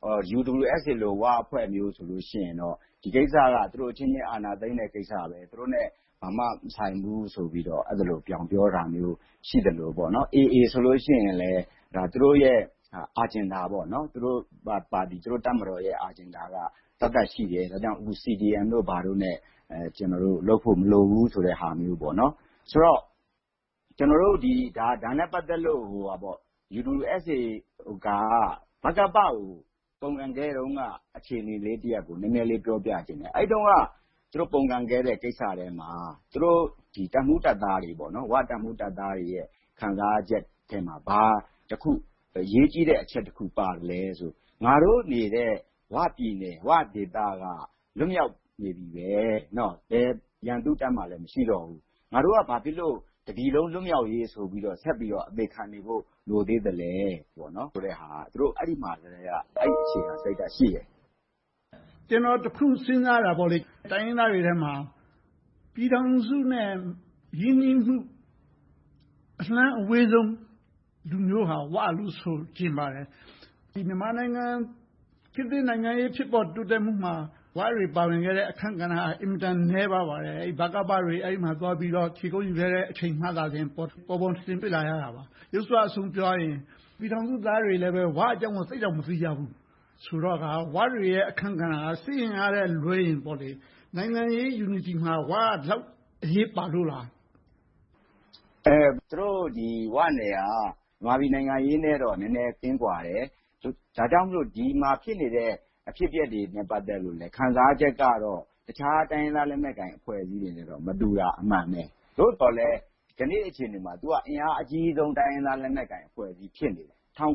UWSA လိုဝအဖွဲ့မျိုးဆိုလို့ရှိရင်တော့ဒီကိစ္စကသူတို့ချင်းချင်းအာဏာသိမ်းတဲ့ကိစ္စပဲသူတို့ ਨੇ ဘာမှမဆိုင်ဘူးဆိုပြီးတော့အဲ့ဒါလိုပြောင်းပြောတာမျိုးရှိတယ်လို့ပေါ့နော် AA ဆိုလို့ရှိရင်လည်းဒါသူတို့ရဲ့အာဂျင်ဒါပေါ့နော်သူတို့ပါတီသူတို့တပ်မတော်ရဲ့အာဂျင်ဒါကတတ်ရှိတယ်ဒါကြောင့်အခု CDM တို့ဘာတို့ ਨੇ ကျွန်တော်တို့လုပ်ဖို့မလိုဘူးဆိုတဲ့ဟာမျိုးပေါ့နော်ဆိုတော့ကျွန်တော်တို့ဒီဒါနဲ့ပတ်သက်လို့ဟိုပါပေါ့ USA ကဘကပကိုပုံကန်ခဲ့တုန်းကအခြေအနေလေးတရက်ကိုနည်းနည်းလေးပြောပြခြင်းတယ်အဲ့တုန်းကသူတို့ပုံကန်ခဲ့တဲ့ကိစ္စတွေမှာသူတို့ဒီတမှုတပ်သားတွေပေါ့နော်ဝတမှုတပ်သားတွေရဲ့ခံစားချက်ထဲမှာဘာတခုရေးကြီးတဲ့အချက်တခုပါတယ်လဲဆိုငါတို့နေတဲ့ဝပြည်နယ်ဝဒေသကလွတ်မြောက်နေပြီပဲเนาะဘယ်ရန်သူတပ်မှလည်းမရှိတော့ဘူးငါတို့ကဘာဖြစ်လို့တပြည်လုံးလွတ်မြောက်ရေးဆိုပြီးတော့ဆက်ပြီးတော့အသေးခံနေဖို့လိုသေးတယ်လေပေါ့နော်ဆိုတဲ့ဟာသူတို့အဲ့ဒီမှာလည်းအဲ့အခြေခံစိတ်ဓာတ်ရှိတယ်ကျွန်တော်တခုစဉ်းစားတာပေါ့လေတိုင်းရင်းသားတွေထဲမှာပြည်ထောင်စုနဲ့ရင်းနှီးမှုအလှမ်းအဝေးဆုံးလူမျိုးဟာဝလို့ဆိုကျင်ပါတယ်ဒီမြန်မာနိုင်ငံခေတ်သစ်နိုင်ငံရေးဖြစ်ပေါ်တိုးတက်မှုမှာဝါရီပါဝင်ခဲ့တဲ့အခန့်ကဏ္ဍအင်မတန်နည်းပါပါတယ်အဲ့ဘကပတွေအဲ့မှာသွားပြီးတော့ခြေကုပ်ယူခဲ့တဲ့အချိန်မှသာစဉ်ပေါ်ထင်ပြလာရတာပါရုပ်စွာအဆုံးပြောရင်ပြည်ထောင်စုသားတွေလည်းပဲဝါအကြောင်းကိုသိတော့မသိကြဘူးဆိုတော့ကဝါရီရဲ့အခန့်ကဏ္ဍကသိရင်ရတဲ့လွဲရင်ပေါ့လေနိုင်ငံရေး unity မှာဝါလောက်အရေးပါလို့လားသူတို့ဒီဝနယ်ကမြန်မာပြည်နိုင်ငံရေးနဲ့တော့နည်းနည်းကင်းကွာတယ်ဒါကြောင့်မလို့ဒီမှာဖြစ်နေတဲ့အဖြစ်အပျက်တွေနဲ့ပတ်သက်လို့လည်းခံစားချက်ကတော့တခြားတိုင်းရင်းသားလက်နက်ကိုင်အဖွဲ့အစည်းတွေနဲ့တော့မတူတာအမှန်ပဲသို့တော်လည်းဒီနေ့အခြေအနေမှာသူကအင်အားအကြီးဆုံးတိုင်းရင်းသားလက်နက်ကိုင်အဖွဲ့အစည်းဖြစ်နေတယ်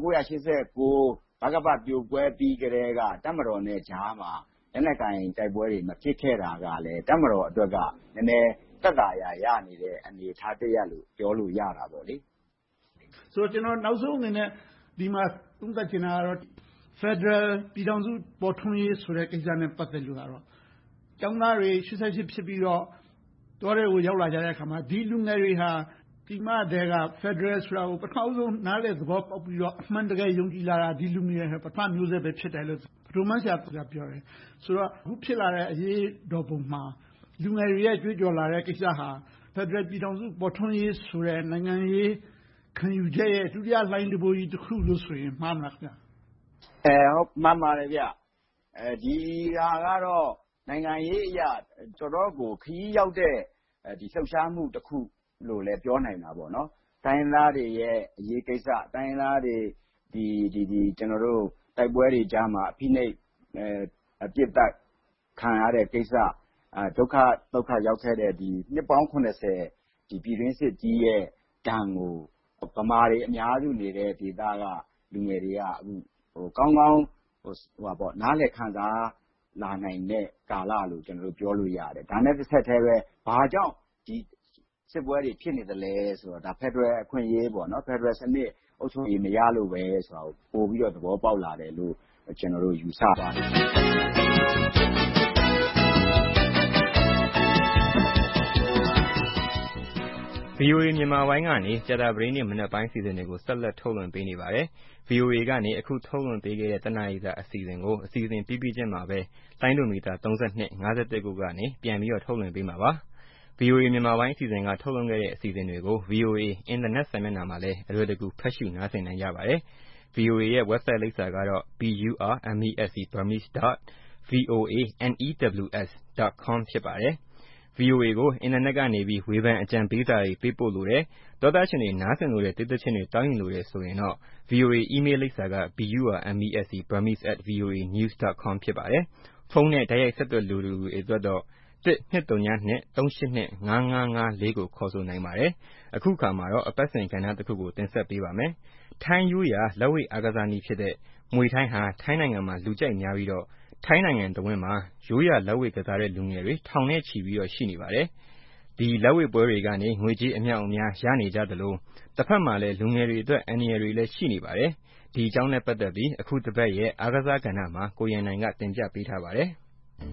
1989ဘကပပြိုကွဲပြီးကြတဲ့ကတပ်မတော်နဲ့ကြားမှာလက်နက်ကိုင်တိုက်ပွဲတွေမဖြစ်ခဲ့တာကလည်းတပ်မတော်အတွက်ကနည်းနည်းသက်သာရာရနေတဲ့အနေအထားတရက်လို့ပြောလို့ရတာပေါ့လေဆိုတော့ကျွန်တော်နောက်ဆုံးအနေနဲ့ဒီမှာသုံးသပ်ချင်တာကတော့ Federal ပြည်ထောင်စုပေါ်ထွန်းရေးဆိုတဲ့ကိစ္စနဲ့ပတ်သက်လို့ကတော့ကျောင်းသားတွေ88ဖြစ်ပြီးတော့တောတွေကိုရောက်လာကြတဲ့အခါမှာဒီလူငယ်တွေဟာဒီမှာတည်းက Federal ဆိုတာကိုပထမဆုံးနားလည်သဘောပေါက်ပြီးတော့အမှန်တကယ်ယုံကြည်လာတာဒီလူငယ်တွေပထမမျိုးဆက်ပဲဖြစ်တယ်လို့ဒုမန်းဆရာပြောတယ်ဆိုတော့အခုဖြစ်လာတဲ့အရေးတော်ပုံမှာလူငယ်တွေရဲ့ကြွေးကြော်လာတဲ့ကိစ္စဟာ Federal ပြည်ထောင်စုပေါ်ထွန်းရေးဆိုတဲ့နိုင်ငံရေးခံယူချက်ရဲ့ဒုတိယလှိုင်းတဘိုးကြီးတစ်ခုလို့ဆိုရင်မှားမလားခင်ဗျဟုတ်မှန်ပါတယ်ဗျဒီဟာကတော့နိုင်ငံရေးအရာတော်တော်ကိုခရီးရောက်တဲ့ဒီလှုပ်ရှားမှုတစ်ခုလို့လည်းပြောနိုင်တာပေါ့နော်တိုင်းသားတွေရဲ့အရေးကိစ္စတိုင်းသားတွေဒီကျွန်တော်တို့တိုက်ပွဲတွေကြားမှာအဖိနှိပ်အပြစ်ဒဏ်ခံရတဲ့ကိစ္စဒုက္ခရောက်ခဲ့တဲ့ဒီနှစ်ပေါင်း80ဒီပြည်တွင်းစစ်ကြီးရဲ့ဒဏ်ကိုဗမာတွေအများစုနေတဲ့ဒေသကလူငယ်တွေကအခုကောင်းကောင်းပေါ့နားလည်ခံစားလာနိုင်တဲ့ကာလလို့ကျွန်တော်တို့ပြောလို့ရတယ်ဒါနဲ့တစ်ဆက်တည်းပဲဘာကြောင့်ဒီစစ်ပွဲတွေဖြစ်နေတယ်လဲဆိုတော့ဒါ Federal အခွင့်အရေးပေါ့နော် Federal စနစ်အုပ်ချုပ်ရေးမရလို့ပဲဆိုတော့ပို့ပြီးတော့သဘောပေါက်လာတယ်လို့ကျွန်တော်တို့ယူဆပါတယ် VOA မြန်မာပိုင်းကနေကြာသပတေးနေ့မနက်ပိုင်းစီစဉ်တွေကိုဆက်လက်ထုတ်လွှင့်ပေးနေပါတယ်။ VOA ကနေအခုထုတ်လွှင့်ပေးခဲ့တဲ့တနာရီစာအစီအစဉ်ကိုအစီအစဉ်ပြီးပြီးချင်းမှာပဲလိုင်းဒိုမီတာ32 51 ခုကနေပြန်ပြီးတော့ထုတ်လွှင့်ပေးမှာပါ။ VOA မြန်မာပိုင်းအစီအစဉ်ကထုတ်လွှင့်ခဲ့တဲ့အစီအစဉ်တွေကို VOA Internet စာမျက်နှာမှာလည်းအလွယ်တကူဖတ်ရှုနားဆင်နိုင်ကြပါတယ်။ VOA ရဲ့ website လိပ်စာကတော့ burmese.voanews.com ဖြစ်ပါတယ်။ VOA ကိုအင်တာနက်ကနေပြီးဝေဖန်အကြံပေးစာတွေပေးပို့လိုတယ်ဒေါသရှင်တွေနားဆင်လိုတဲ့တေးသချင်းတွေတောင်းယူလိုတယ်ဆိုရင်တော့ VOA email လိပ်စာက burmese@voanews.com ဖြစ်ပါတယ်။ဖုန်းနဲ့တိုက်ရိုက်ဆက်သွယ်လိုသူတွေအတွက်တော့ 1-202-382-5554 ကိုခေါ်ဆိုနိုင်ပါတယ်။အခုခါမှာတော့အပတ်စဉ်ကဏ္ဍတစ်ခုကိုတင်ဆက်ပေးပါမယ်။ထိုင်းရိုးရာလက်ဝှေ့အားကစားနည်းဖြစ်တဲ့မြွေထိုင်းဟာထိုင်းနိုင်ငံမှာလူကြိုက်များပြီးတော့ထိုင်းနိုင်ငံတဝန်းမှာရိုးရာလက်ဝှေ့ကစားတဲ့လူငယ်တွေထောင်နဲ့ချီပြီးတော့ရှိနေပါတယ်။ဒီလက်ဝှေ့ပွဲတွေကနေငွေကြေးအမြောက်အများရနေကြသလိုတစ်ဖက်မှာလည်းလူငယ်တွေအတွက်အန္တရာယ်တွေလည်းရှိနေပါတယ်။ဒီအကြောင်းနဲ့ပတ်သက်ပြီးအခုတစ်ပတ်ရဲ့အားကစားကဏ္ဍမှာကိုရန်နိုင်ကတင်ပြပေးထားပါတယ်။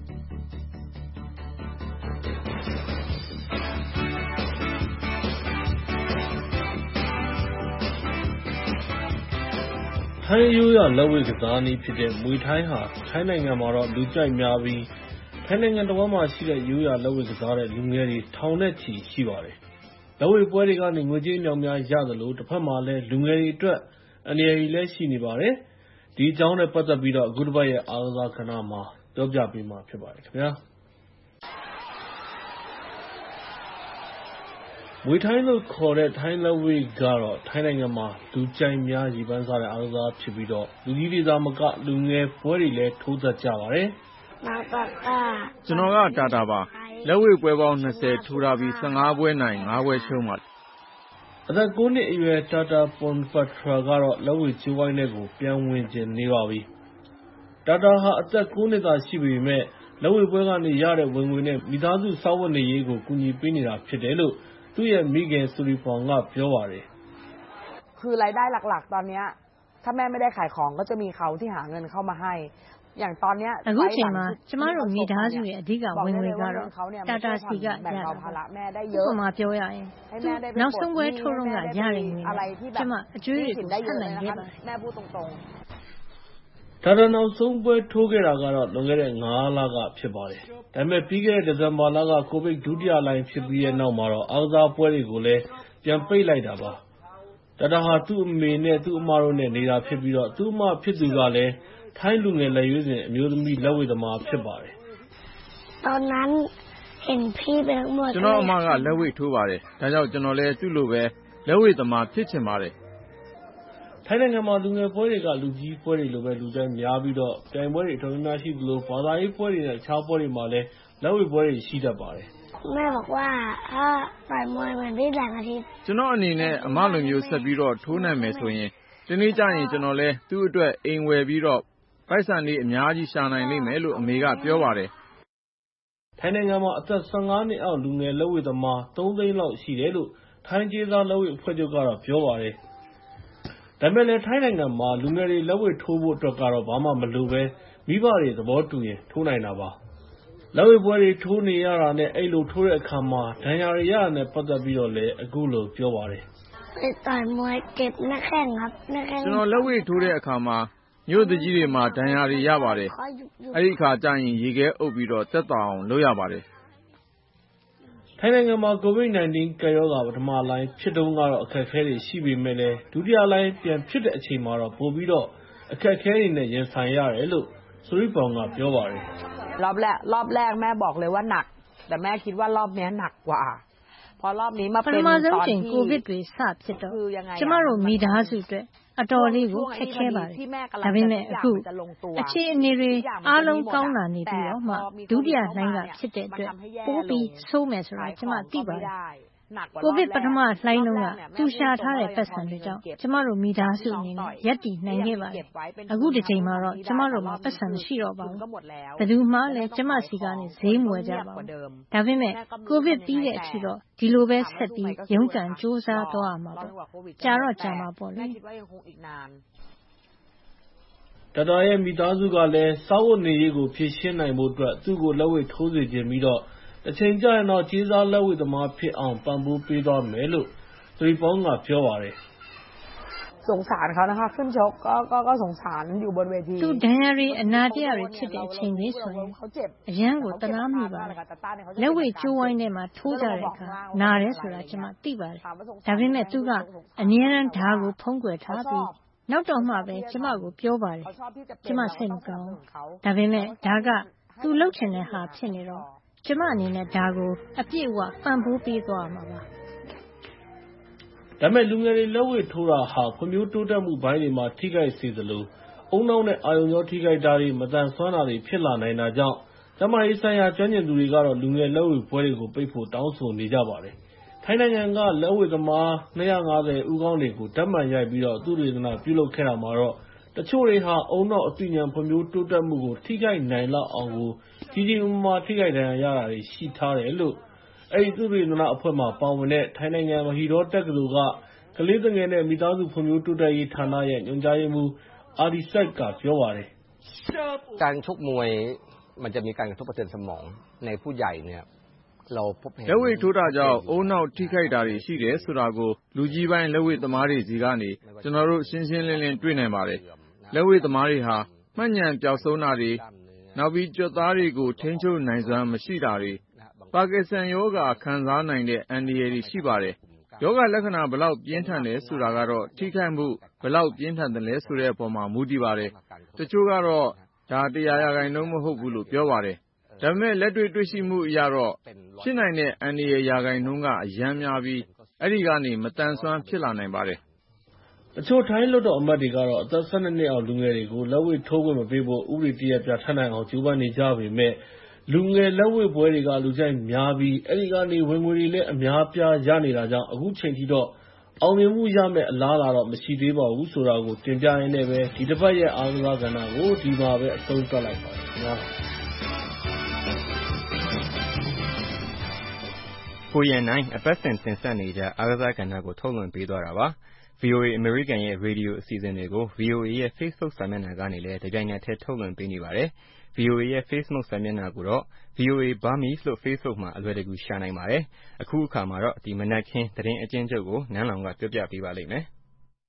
ထိုင်းရိုးရာလက်ဝှေ့ကစားနည်းဖြစ်တဲ့မြွေထိုင်းဟာထိုင်းနိုင်ငံမှာတော့လူကြိုက်များပြီးထိုင်းနိုင်ငံတစ်ဝန်းမှာရှိတဲ့ရိုးရာလက်ဝှေ့ကစားတဲ့လူငယ်တွေထောင်နဲ့ချီရှိပါတယ်။လက်ဝှေ့ပွဲတွေကနေငွေကြေးအမြောက်များရသလိုတစ်ဖက်မှာလည်းလူငယ်တွေအတွက်အန္တရာယ်တွေလည်းရှိနေပါတယ်။ဒီအကြောင်းနဲ့ပတ်သက်ပြီးတော့အခုတစ်ပတ်ရဲ့အားကစားကဏ္ဍမှာပြောပြပေးမှာဖြစ်ပါတယ်ခင်ဗျာ။မွေထိုင်းလို့ခေါ်တဲ့ထိုင်းလက်ဝှေ့ကတော့ထိုင်းနိုင်ငံမှာလူကြိုက်များရေပန်းစားတဲ့အားကစားဖြစ်ပြီးတော့လူကြီးတွေသာမကလူငယ်ပွဲတွေလည်းထိုးတတ်ကြပါတယ်။ကျွန်တော်ကတာတာပါ။လက်ဝှေ့ပွဲပေါင်း20ထိုးထားပြီး15ပွဲနိုင်5ပွဲရှုံးပါတယ်။အသက်9နှစ်အရွယ်တာတာပွန်ပထရာကတော့လက်ဝှေ့ကျိုးဝိုင်းထဲကိုပြန်ဝင်ကျင်နေပါပြီ။တာတာဟာအသက်9နှစ်သာရှိပေမဲ့လက်ဝှေ့ပွဲကနေရတဲ့ဝင်ငွေနဲ့မိသားစုစားဝတ်နေရေးကိုကူညီပေးနေတာဖြစ်တယ်လို့သူ့ရဲ့မိခင်ဆူရီဖောင်ကပြောပါတယ်คือรายได้หลักๆตอนนี้ถ้าแม่ไม่ได้ขายของก็จะมีเขาที่หาเงินเข้ามาให้อย่างตอนนี้အခုချိန်မှာကျမတို့မိသားစုရဲ့အဓိကဝင်ငွေကတော့တာတာစီကရတာ။ဥပမာပြောရရင်နောက်ဆုံးပွဲထိုးတော့ကရတဲ့ငွေနဲ့ကျမအကျွေးတွေကိုဆက်နိုင်ခဲ့ပါတယ်แม่พูดตรงๆတာတာနောက်ဆုံးပွဲထိုးခဲ့တာကတော့လွန်ခဲ့တဲ့9လကဖြစ်ပါတယ်။ဒါပေမဲ့ပြီးခဲ့တဲ့ဒီဇင်ဘာလကကိုဗစ်ဒုတိယလှိုင်းဖြစ်ပြီးတဲ့နောက်မှာတော့အားကစားပွဲတွေကိုလည်းပြန်ပိတ်လိုက်တာပါ။တာတာဟာသူ့အမေနဲ့သူ့အမတို့နဲ့နေတာဖြစ်ပြီးတော့သူ့အမဖြစ်သူကလည်းထိုင်းလူငယ်လက်ရွေးစင်အမျိုးသမီးလက်ဝှေ့သမားဖြစ်ပါတယ်။ตอนนั้นเห็นพี่เป็นทั้งหมดကျွန်တော်အမကလက်ဝှေ့ထိုးပါတယ်။ဒါကြောင့်ကျွန်တော်လည်းသူ့လိုပဲလက်ဝှေ့သမားဖြစ်ချင်ပါတယ်ထိုင်းနိုင်ငံမှာလူငယ်ပွဲတွေကလူကြီးပွဲတွေလိုပဲလူတိုင်းများပြီးတော့ပြိုင်ပွဲတွေအတော်များများရှိသလိုဘာသာရေးပွဲတွေနဲ့အခြားပွဲတွေမှာလည်းလက်ဝှေ့ပွဲတွေရှိတတ်ပါတယ်แม่บอกว่าถ้าต่อยมวยเหมือนพี่แสงอาทิตย์ကျွန်တော်အနေနဲ့အမလိုမျိုးဆက်ပြီးတော့ထိုးနိုင်မယ်ဆိုရင်ဒီနေ့ကျရင်ကျွန်တော်လည်းသူ့အတွက်အိမ်ဝယ်ပြီးတော့ပိုက်ဆံလေးအများကြီးရှာနိုင်လိမ့်မယ်လို့အမေကပြောပါတယ်ထိုင်းနိုင်ငံမှာအသက်15နှစ်အောက်လူငယ်လက်ဝှေ့သမား3သိန်းလောက်ရှိတယ်လို့ထိုင်းကျေးသားလက်ဝှေ့အဖွဲ့ချုပ်ကတော့ပြောပါတယ်ဒါပေမဲ့လည်းထိုင်းနိုင်ငံမှာလူငယ်တွေလက်ဝှေ့ထိုးဖို့အတွက်ကတော့ဘာမှမလိုပဲမိဘတွေသဘောတူရင်ထိုးနိုင်တာပါလက်ဝှေ့ပွဲတွေထိုးနေရတာနဲ့အဲ့လိုထိုးတဲ့အခါမှာဒဏ်ရာတွေရတာနဲ့ပတ်သက်ပြီးတော့လည်းအခုလိုပြောပါတယ်ต่อยมวยเจ็บหน้าแข้งครับหน้าแข้งကျွန်တော်လက်ဝှေ့ထိုးတဲ့အခါမှာမြို့သူကြီးတွေမှာဒဏ်ရာတွေရပါတယ်အဲ့ဒီအခါကျရင်ရေခဲအုပ်ပြီးတော့သက်သာအောင်လုပ်ရပါတယ်ထိုင်းနိုင်ငံမှာ COVID-19 ကပ်ရောဂါပထမလှိုင်းဖြစ်တုန်းကတော့အခက်အခဲတွေရှိပေမဲ့လည်းဒုတိယလှိုင်းပြန်ဖြစ်တဲ့အချိန်မှာတော့ပိုပြီးတော့အခက်အခဲတွေနဲ့ရင်ဆိုင်ရတယ်လို့ဆူရီပောင်ကပြောပါတယ်รอบแรกแม่บอกเลยว่าหนักแต่แม่คิดว่ารอบนี้หนักกว่าพอรอบนี้มาเป็นตอนที่ကိုဗစ်တွေစဖြစ်တော့ကျမတို့မိသားစုအတွက်အတော်လေးကိုခက်ခဲပါတယ်ဒါပေမဲ့အခုအခြေအနေတွေအားလုံးကောင်းလာနေပြီးတော့မှဒုတိယလှိုင်းကဖြစ်တဲ့အတွက်ပိုပြီးဆိုးမယ်ဆိုတာကျမသိပါတယ်ကိုဗစ်ပထမလှိုင်းလုံးကသူရှာထားတဲ့ပတ်စံတွေကြောင့်ကျမတို့မိသားစုအနေနဲ့ရပ်တည်နိုင်ခဲ့ပါတယ်အခုဒီချိန်မှာတော့ကျမတို့မှာပတ်စံမရှိတော့ပါဘူးဘယ်သူမှလည်းကျမစီကနေဈေးမဝယ်ကြပါဘူးဒါပေမဲ့ကိုဗစ်ပြီးတဲ့အထိတော့ဒီလိုပဲဆက်ပြီးရုန်းကန်စူးစမ်းသွားရမှာပေါ့ကြာတော့ကြာမှာပေါ့လေတတော်ရဲ့မိသားစုကလည်းစားဝတ်နေရေးကိုဖြည့်ရှင်းနိုင်ဖို့အတွက်သူ့ကိုလက်ဝှေ့ထိုးစေခြင်းပြီးတော့အချိန်ကျရင်တော့ကျေးစားလက်ဝှေ့သမားဖြစ်အောင်ပံ့ပိုးပေးသွားမယ်လို့သရီပေါင်းကပြောပါတယ်สงสารเขานะคะขึ้นชกก็สงสารอยู่บนเวทีသူဒဏ်ရာတွေအနာတရားတွေဖြစ်တဲ့အချိန်လေးဆိုရင်အရန်ကိုတနာမိပါတယ်လက်ဝှေ့ကျိုးဝိုင်းထဲမှာထိုးကြတဲ့အခါနာတယ်ဆိုတာကျွန်မသိပါတယ်ဒါပေမဲ့သူကအမြဲတမ်းဓာတ်ကိုဖုံးကွယ်ထားပြီးနောက်တော့မှပဲကျမကိုပြောပါတယ်ကျမစိတ်မကောင်းဒါပေမဲ့ဒါကသူလှုပ်ချင်တဲ့ဟာဖြစ်နေတော့ကျမအနေနဲ့ဒါကိုအပြည့်အဝပံ့ပိုးပေးသွားမှာပါဒါပေမဲ့လူငယ်တွေလက်ဝှေ့ထိုးတာဟာဖွံ့ဖြိုးတိုးတက်မှုဘိုင်းတွေမှာထိခိုက်စေသလိုအုံနောက်နဲ့အာရုံကြောထိခိုက်တာတွေမတန်ဆွမ်းတာတွေဖြစ်လာနိုင်တာကြောင့်ကျန်းမာရေးဆိုင်ရာကျွမ်းကျင်သူတွေကတော့လူငယ်လက်ဝှေ့ပွဲတွေကိုပိတ်ဖို့တောင်းဆိုနေကြပါတယ်ထိုင်းနိုင်ငံကလက်ဝှေ့သမား250ဦးခေါင်းတွေကိုဓာတ်မှန်ရိုက်ပြီးတော့သုတေသနပြုလုပ်ခဲ့တာမှာတော့တချို့တွေဟာအုံနောက်အသိဉာဏ်ဖွံ့ဖြိုးတိုးတက်မှုကိုထိခိုက်နိုင်လောက်အောင်ကိုကြီးကြီးမားမားထိခိုက်ဒဏ်ရာရတာတွေရှိထားတယ်လို့အဲဒီသုတေသနအဖွဲ့မှာပါဝင်တဲ့ထိုင်းနိုင်ငံမဟီဒေါတက္ကသိုလ်ကကလေးသူငယ်နဲ့မိသားစုဖွံ့ဖြိုးတိုးတက်ရေးဌာနရဲ့ညွှန်ကြားရေးမှူးအာဒီဆက်ကပြောပါတယ်การชกมวยมันจะมีการกระทบกระเทือนสมองในผู้ใหญ่เนี่ยเราพบเห็นလက်ဝှေ့ထိုးတာကြောင့်အုံနောက်ထိခိုက်တာတွေရှိတယ်ဆိုတာကိုလူကြီးပိုင်းလက်ဝှေ့သမားတွေစီကနေကျွန်တော်တို့ရှင်းရှင်းလင်းလင်းတွေ့နိုင်ပါတယ်လက်ဝှေ့သမားတွေဟာမှတ်ဉာဏ်ပျောက်ဆုံးတာတွေနောက်ပြီးကြွက်သားတွေကိုထိန်းချုပ်နိုင်စွမ်းမရှိတာတွေပါကစ္စတန်ယောဂါခံစားနိုင်တဲ့အန္တရာယ်တွေရှိပါတယ်ယောဂလက္ခဏာဘလောက်ပြင်းထန်တယ်ဆိုတာကတော့ထိခိုက်မှုဘလောက်ပြင်းထန်တယ်လဲဆိုတဲ့အပေါ်မှာမူတည်ပါတယ်တချို့ကတော့ဒါ100%မဟုတ်ဘူးလို့ပြောပါတယ်ဒါပေမဲ့လက်တွေ့တွေ့ရှိမှုအရတော့ဖြစ်နိုင်တဲ့အန္တရာယ်ရာခိုင်နှုန်းကအရမ်းများပြီးအဲဒီကနေမသန်စွမ်းဖြစ်လာနိုင်ပါတယ်။တချို့ထိုင်းလွှတ်တော်အမတ်တွေကတော့အသက် 12 နှစ်အောက်လူငယ်တွေကိုလက်ဝှေ့ထိုးခွင့်မပေးဖို့ဥပဒေတရပ်ပြဌာန်းနိုင်အောင်ကြိုးပမ်းနေကြပေမဲ့လူငယ်လက်ဝှေ့ပွဲတွေကလူကြိုက်များပြီးအဲဒီကနေဝင်ငွေတွေလည်းအများပြားရနေတာကြောင့်အခုချိန်ထိတော့အောင်မြင်မှုရမယ့်အလားအလာတော့မရှိသေးပါဘူးဆိုတာကိုတင်ပြရင်းနဲ့ပဲဒီတစ်ပတ်ရဲ့အားကစားကဏ္ဍကိုဒီမှာပဲအဆုံးသတ်လိုက်ပါတယ်ခင်ဗျာကိုရန်နိုင်အပတ်စဉ်တင်ဆက်နေကြအားကစားကဏ္ဍကိုထုတ်လွှင့်ပေးသွားတာပါ။ VOA American ရဲ့ရေဒီယိုအစီအစဉ်တွေကို VOA ရဲ့ Facebook စာမျက်နှာကနေလည်းတပြိုင်နက်တည်းထုတ်လွှင့်ပေးနေပါတယ်။ VOA ရဲ့ Facebook စာမျက်နှာကိုတော့ VOA Burmese လို့ Facebook မှာအလွယ်တကူရှာနိုင်ပါတယ်။အခုအခါမှာတော့ဒီမနက်ခင်းသတင်းအကျဉ်းချုပ်ကိုနန်းလောင်ကပြောပြပေးပါလိမ့်မယ်။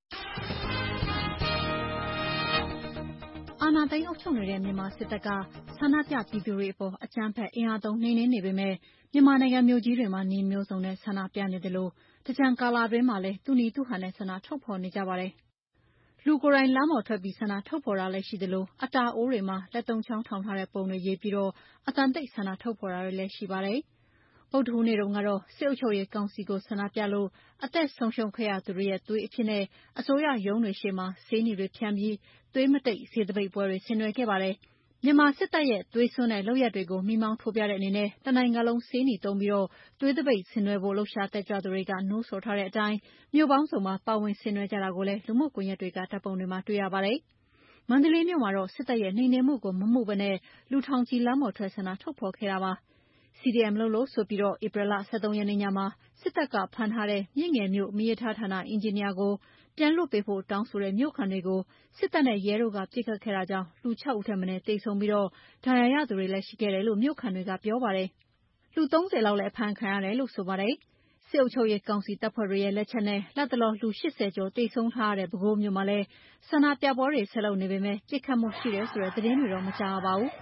အာဏာသိမ်းအုပ်ချုပ်နေတဲ့မြန်မာစစ်တပ်ကဆန္ဒပြပြည်သူတွေအပေါ်အကြမ်းဖက်အင်အားသုံးနှိမ်နင်းနေပေမဲ့မြန်မာနိုင်ငံမြို့ကြီးတွေမှာနည်းမျိုးစုံနဲ့ဆန္ဒပြနေသလိုသင်္ကြန်ကာလအတွင်းမှာလည်းသူ့နည်းသူ့ဟန်နဲ့ဆန္ဒထုတ်ဖော်နေကြပါတယ်။လူကိုယ်တိုင်လမ်းပေါ်ထွက်ပြီးဆန္ဒထုတ်ဖော်တာလည်းရှိသလိုအတာအိုးတွေမှာလက်သုံးချောင်းထောင်ထားတဲ့ပုံတွေရေးပြီးအသံတိတ်ဆန္ဒထုတ်ဖော်တာတွေလည်းရှိပါတယ်။ဗုဒ္ဓဟူးနေ့တုန်းကတော့စစ်အုပ်ချုပ်ရေးကောင်စီကိုဆန္ဒပြလို့အသက်ဆုံးရှုံးခဲ့ရသူတွေရဲ့သွေးအဖြစ်နဲ့အစိုးရရုံးတွေရှေ့မှာဆေးနီတွေဖြန်းပြီးသွေးမတိတ်ဆေးသပိတ်ပွဲတွေဆင်နွှဲခဲ့ပါတယ်။မြန်မာစစ်တပ်ရဲ့သွေးစွန်းတဲ့လုပ်ရပ်တွေကိုမီးမောင်းထိုးပြတဲ့အနေနဲ့တနိုင်ငံလုံးဆေးနီသုံးပြီးသွေးသပိတ်ဆင်နွှဲဖို့လှုပ်ရှားတက်ကြွသူတွေကနှိုးဆော်ထားတဲ့အတိုင်းမြို့ပေါင်းစုံမှာပါဝင်ဆင်နွှဲကြတာကိုလည်းလူမှုကွန်ရက်တွေကဓာတ်ပုံတွေမှာတွေ့ရပါတယ်။မန္တလေးမြို့မှာတော့စစ်တပ်ရဲ့နှိမ်နင်းမှုကိုမမှုဘဲနဲ့လူထောင်ချီလမ်းပေါ်ထွက်ဆန္ဒထုတ်ဖော်ခဲ့တာပါ။ CDM လုပ်လို့ဆိုပြီးဧပြီလ 13 ရက်နေ့ညမှာစစ်တပ်ကဖမ်းထားတဲ့မြင့်ငယ်မြို့မီးရထားဌာနအင်ဂျင်နီယာကိုပြန်လွှတ်ပေးဖို့တောင်းဆိုတဲ့မြို့ခံတွေကိုစစ်တပ်နဲ့ရဲတို့ကပစ်ခတ်ခဲ့တာကြောင့်လူ 6 ဦးထက်မနည်းသေဆုံးပြီးဒဏ်ရာရသူတွေလည်းရှိခဲ့တယ်လို့မြို့ခံတွေကပြောပါတယ်။လူ 30 လောက်လည်းအဖမ်းခံရတယ်လို့ဆိုပါတယ်။စစ်အုပ်ချုပ်ရေးကောင်စီတပ်ဖွဲ့တွေရဲ့လက်ချက်နဲ့လတ်တလောလူ 80 ကျော်သေဆုံးထားရတဲ့ပဲခူးမြို့မှာလည်းဆန္ဒပြပွဲတွေဆက်လုပ်နေပေမဲ့ပစ်ခတ်မှုရှိတယ်ဆိုတဲ့သတင်းတွေတော့မကြားရပါဘူး။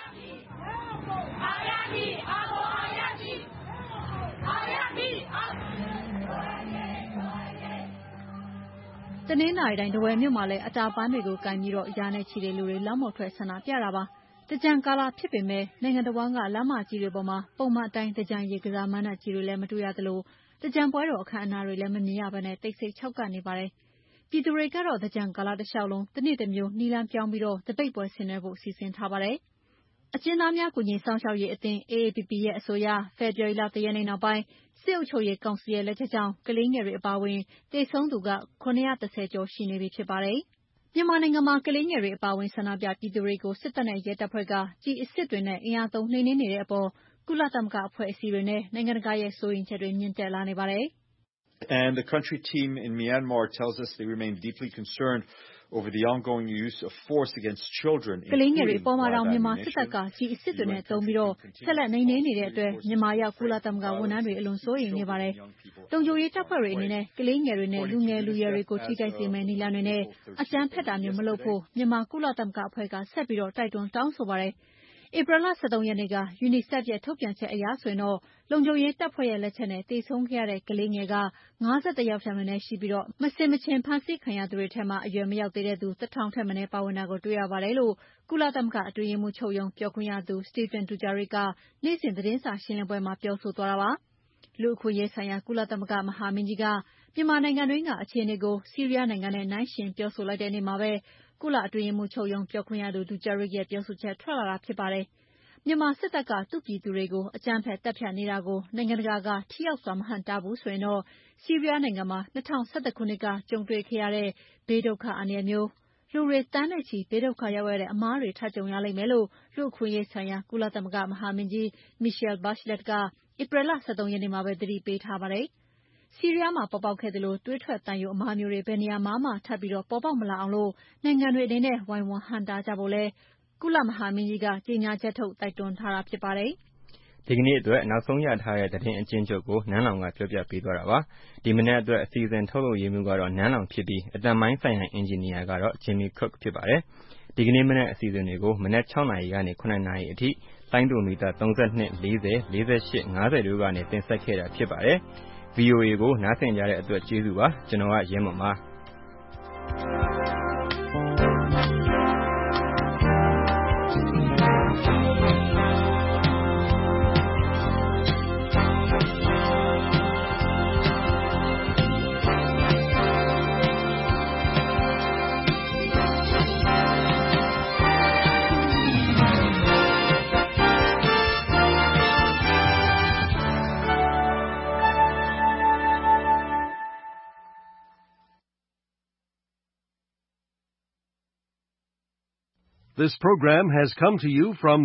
တနင်္သာရီတိုင်းထားဝယ်မြို့မှာလည်းအတာပန်းတွေကိုကိုင်ပြီးရာနဲ့ချီတဲ့လူတွေလမ်းပေါ်ထွက်ဆန္ဒပြတာပါ။သင်္ကြန်ကာလဖြစ်ပေမဲ့နိုင်ငံတစ်ဝန်းကလမ်းမကြီးတွေပေါ်မှာပုံမှန်အတိုင်းသင်္ကြန်ရေကစားမဏ္ဍပ်ကြီးတွေလည်းမတွေ့ရသလိုသင်္ကြန်ပွဲတော်အခမ်းအနားတွေလည်းမမြင်ရဘဲတိတ်ဆိတ်ခြောက်ကပ်နေပါတယ်။ပြည်သူတွေကတော့သင်္ကြန်ကာလတလျှောက်လုံးတနေ့တစ်မျိုးနည်းလမ်းပြောင်းပြီးသပိတ်ပွဲဆင်နွှဲဖို့စီစဉ်ထားပါတယ်။အကျဉ်းသားများကူညီစောင့်ရှောက်ရေးအသင်း AAPP ရဲ့အဆိုအရဖေဖော်ဝါရီလ 1 ရက်နေ့နောက်ပိုင်းစစ်အုပ်ချုပ်ရေးကောင်စီရဲ့လက်ချက်ကြောင့်ကလေးငယ်တွေအပါအဝင်သေဆုံးသူ930 ကျော်ရှိနေပြီဖြစ်ပါတယ်။မြန်မာနိုင်ငံမှာကလေးငယ်တွေအပါအဝင်ဆန္ဒပြပြည်သူတွေကိုစစ်တပ်နဲ့ရဲတပ်ဖွဲ့ကကျည်အစစ်တွေနဲ့အင်အားသုံးနှိမ်နင်းနေတဲ့အပေါ်ကုလသမဂ္ဂအဖွဲ့အစည်းတွေနဲ့နိုင်ငံတကာရဲ့စိုးရိမ်ချက်တွေမြင့်တက်လာနေပါတယ်။ And the country team in Myanmar tells us they remain deeply concerned over the ongoing use of force against children ကလေးငယ်တွေအပေါ်မှာတော့မြန်မာစစ်တပ်ကကြီးအစ်စ်တွေနဲ့တုံးပြီးဆက်လက်နှိမ်နင်းနေတဲ့အတွက်မြန်မာရောက်ကုလသမဂ္ဂဝန်ထမ်းတွေအလွန်စိုးရိမ်နေပါတယ်။လုံခြုံရေးတပ်ဖွဲ့တွေအနေနဲ့ကလေးငယ်တွေနဲ့လူငယ်လူရွယ်တွေကိုထိခိုက်စေမယ့်နည်းလမ်းတွေနဲ့အကြမ်းဖက်တာမျိုးမလုပ်ဖို့မြန်မာကုလသမဂ္ဂအဖွဲ့ကဆက်ပြီးတိုက်တွန်းတောင်းဆိုပါတယ်။ဧပြီလ 13 ရက်နေ့က UNICEF ရဲ့ထုတ်ပြန်ချက်အရဆိုရင်လုံခြုံရေးတပ်ဖွဲ့ရဲ့လက်ချက်နဲ့သေဆုံးခဲ့ရတဲ့ကလေးငယ်51 ယောက်ထက်မနည်းရှိပြီးမဆင်မခြင်ဖမ်းဆီးခံရသူတွေထဲမှာအရွယ်မရောက်သေးတဲ့သူ 1000 ထက်မနည်းပါဝင်တာကိုတွေ့ရပါတယ်လို့ကုလသမဂ္ဂအတွင်းရေးမှူးချုပ်ရုံးပြောခွင့်ရသူ Stéphane Dujarric ကနေ့စဉ်သတင်းစာရှင်းလင်းပွဲမှာပြောဆိုသွားတာပါ။လူ့အခွင့်အရေးဆိုင်ရာကုလသမဂ္ဂမဟာမင်းကြီးကမြန်မာနိုင်ငံတွင်းကအခြေအနေကိုဆီးရီးယားနိုင်ငံနဲ့နှိုင်းယှဉ်ပြောဆိုလိုက်တဲ့နေ့မှာပဲကုလအတွင်းရေးမှူးချုပ်ရုံးပြောခွင့်ရသူ Dujarric ရဲ့ပြောဆိုချက်ထွက်လာတာဖြစ်ပါတယ်။မြန်မာစစ်တပ်ကသူ့ပြည်သူတွေကိုအကြမ်းဖက်တပ်ဖြတ်နေတာကိုနိုင်ငံတကာကထိရောက်စွာမဟန့်တားဘူးဆိုရင်ဆီးရီးယားနိုင်ငံမှာ2011 ခုနှစ်ကကြုံတွေ့ခဲ့ရတဲ့ဘေးဒုက္ခအန္တရာယ်မျိုးလူတွေသန်းနဲ့ချီဘေးဒုက္ခရောက်ရတဲ့အမှားတွေထပ်ကြုံရလိမ့်မယ်လို့လူ့အခွင့်အရေးဆိုင်ရာကုလသမဂ္ဂမဟာမင်းကြီး Michelle Bachelet ကဧပြီလ 13 ရက်နေ့မှာပဲသတိပေးထားပါတယ်။ဆီးရီးယားမှာပေါ်ပေါက်ခဲ့သလိုသွေးထွက်သံယိုအမှားမျိုးတွေဘယ်နေရာမှာမှထပ်ပြီးပေါ်ပေါက်မလာအောင်နိုင်ငံတွေအနေနဲ့ဝိုင်းဝန်းဟန့်တားကြဖို့လည်းကုလမဟာမင်းကြီးကကြေညာချက်ထုတ်တိုက်တွန်းထားတာဖြစ်ပါတယ်။ဒီကနေ့အတွက်နောက်ဆုံးရထားတဲ့သတင်းအကျဉ်းချုပ်ကိုနန်းလောင်ကပြောပြပေးသွားတာပါ။ဒီမနက်အတွက်အစီအစဉ်ထုတ်လုပ်ရေးမှူးကတော့နန်းလောင်ဖြစ်ပြီးအတန်ပိုင်းဆိုင်ရာအင်ဂျင်နီယာကတော့ Jimmy Cook ဖြစ်ပါတယ်။ဒီကနေ့မနက်အစီအစဉ်တွေကိုမနက် 6 နာရီကနေ 9 နာရီအထိလိုင်းဒိုမီတာ 32, 40, 48, 50 တို့ကနေတင်ဆက်ခဲ့တာဖြစ်ပါတယ်။ VOA ကိုနားဆင်ကြတဲ့အတွက်ကျေးဇူးပါ။ကျွန်တော်ကရဲမွန်ပါ။ This program has come to you from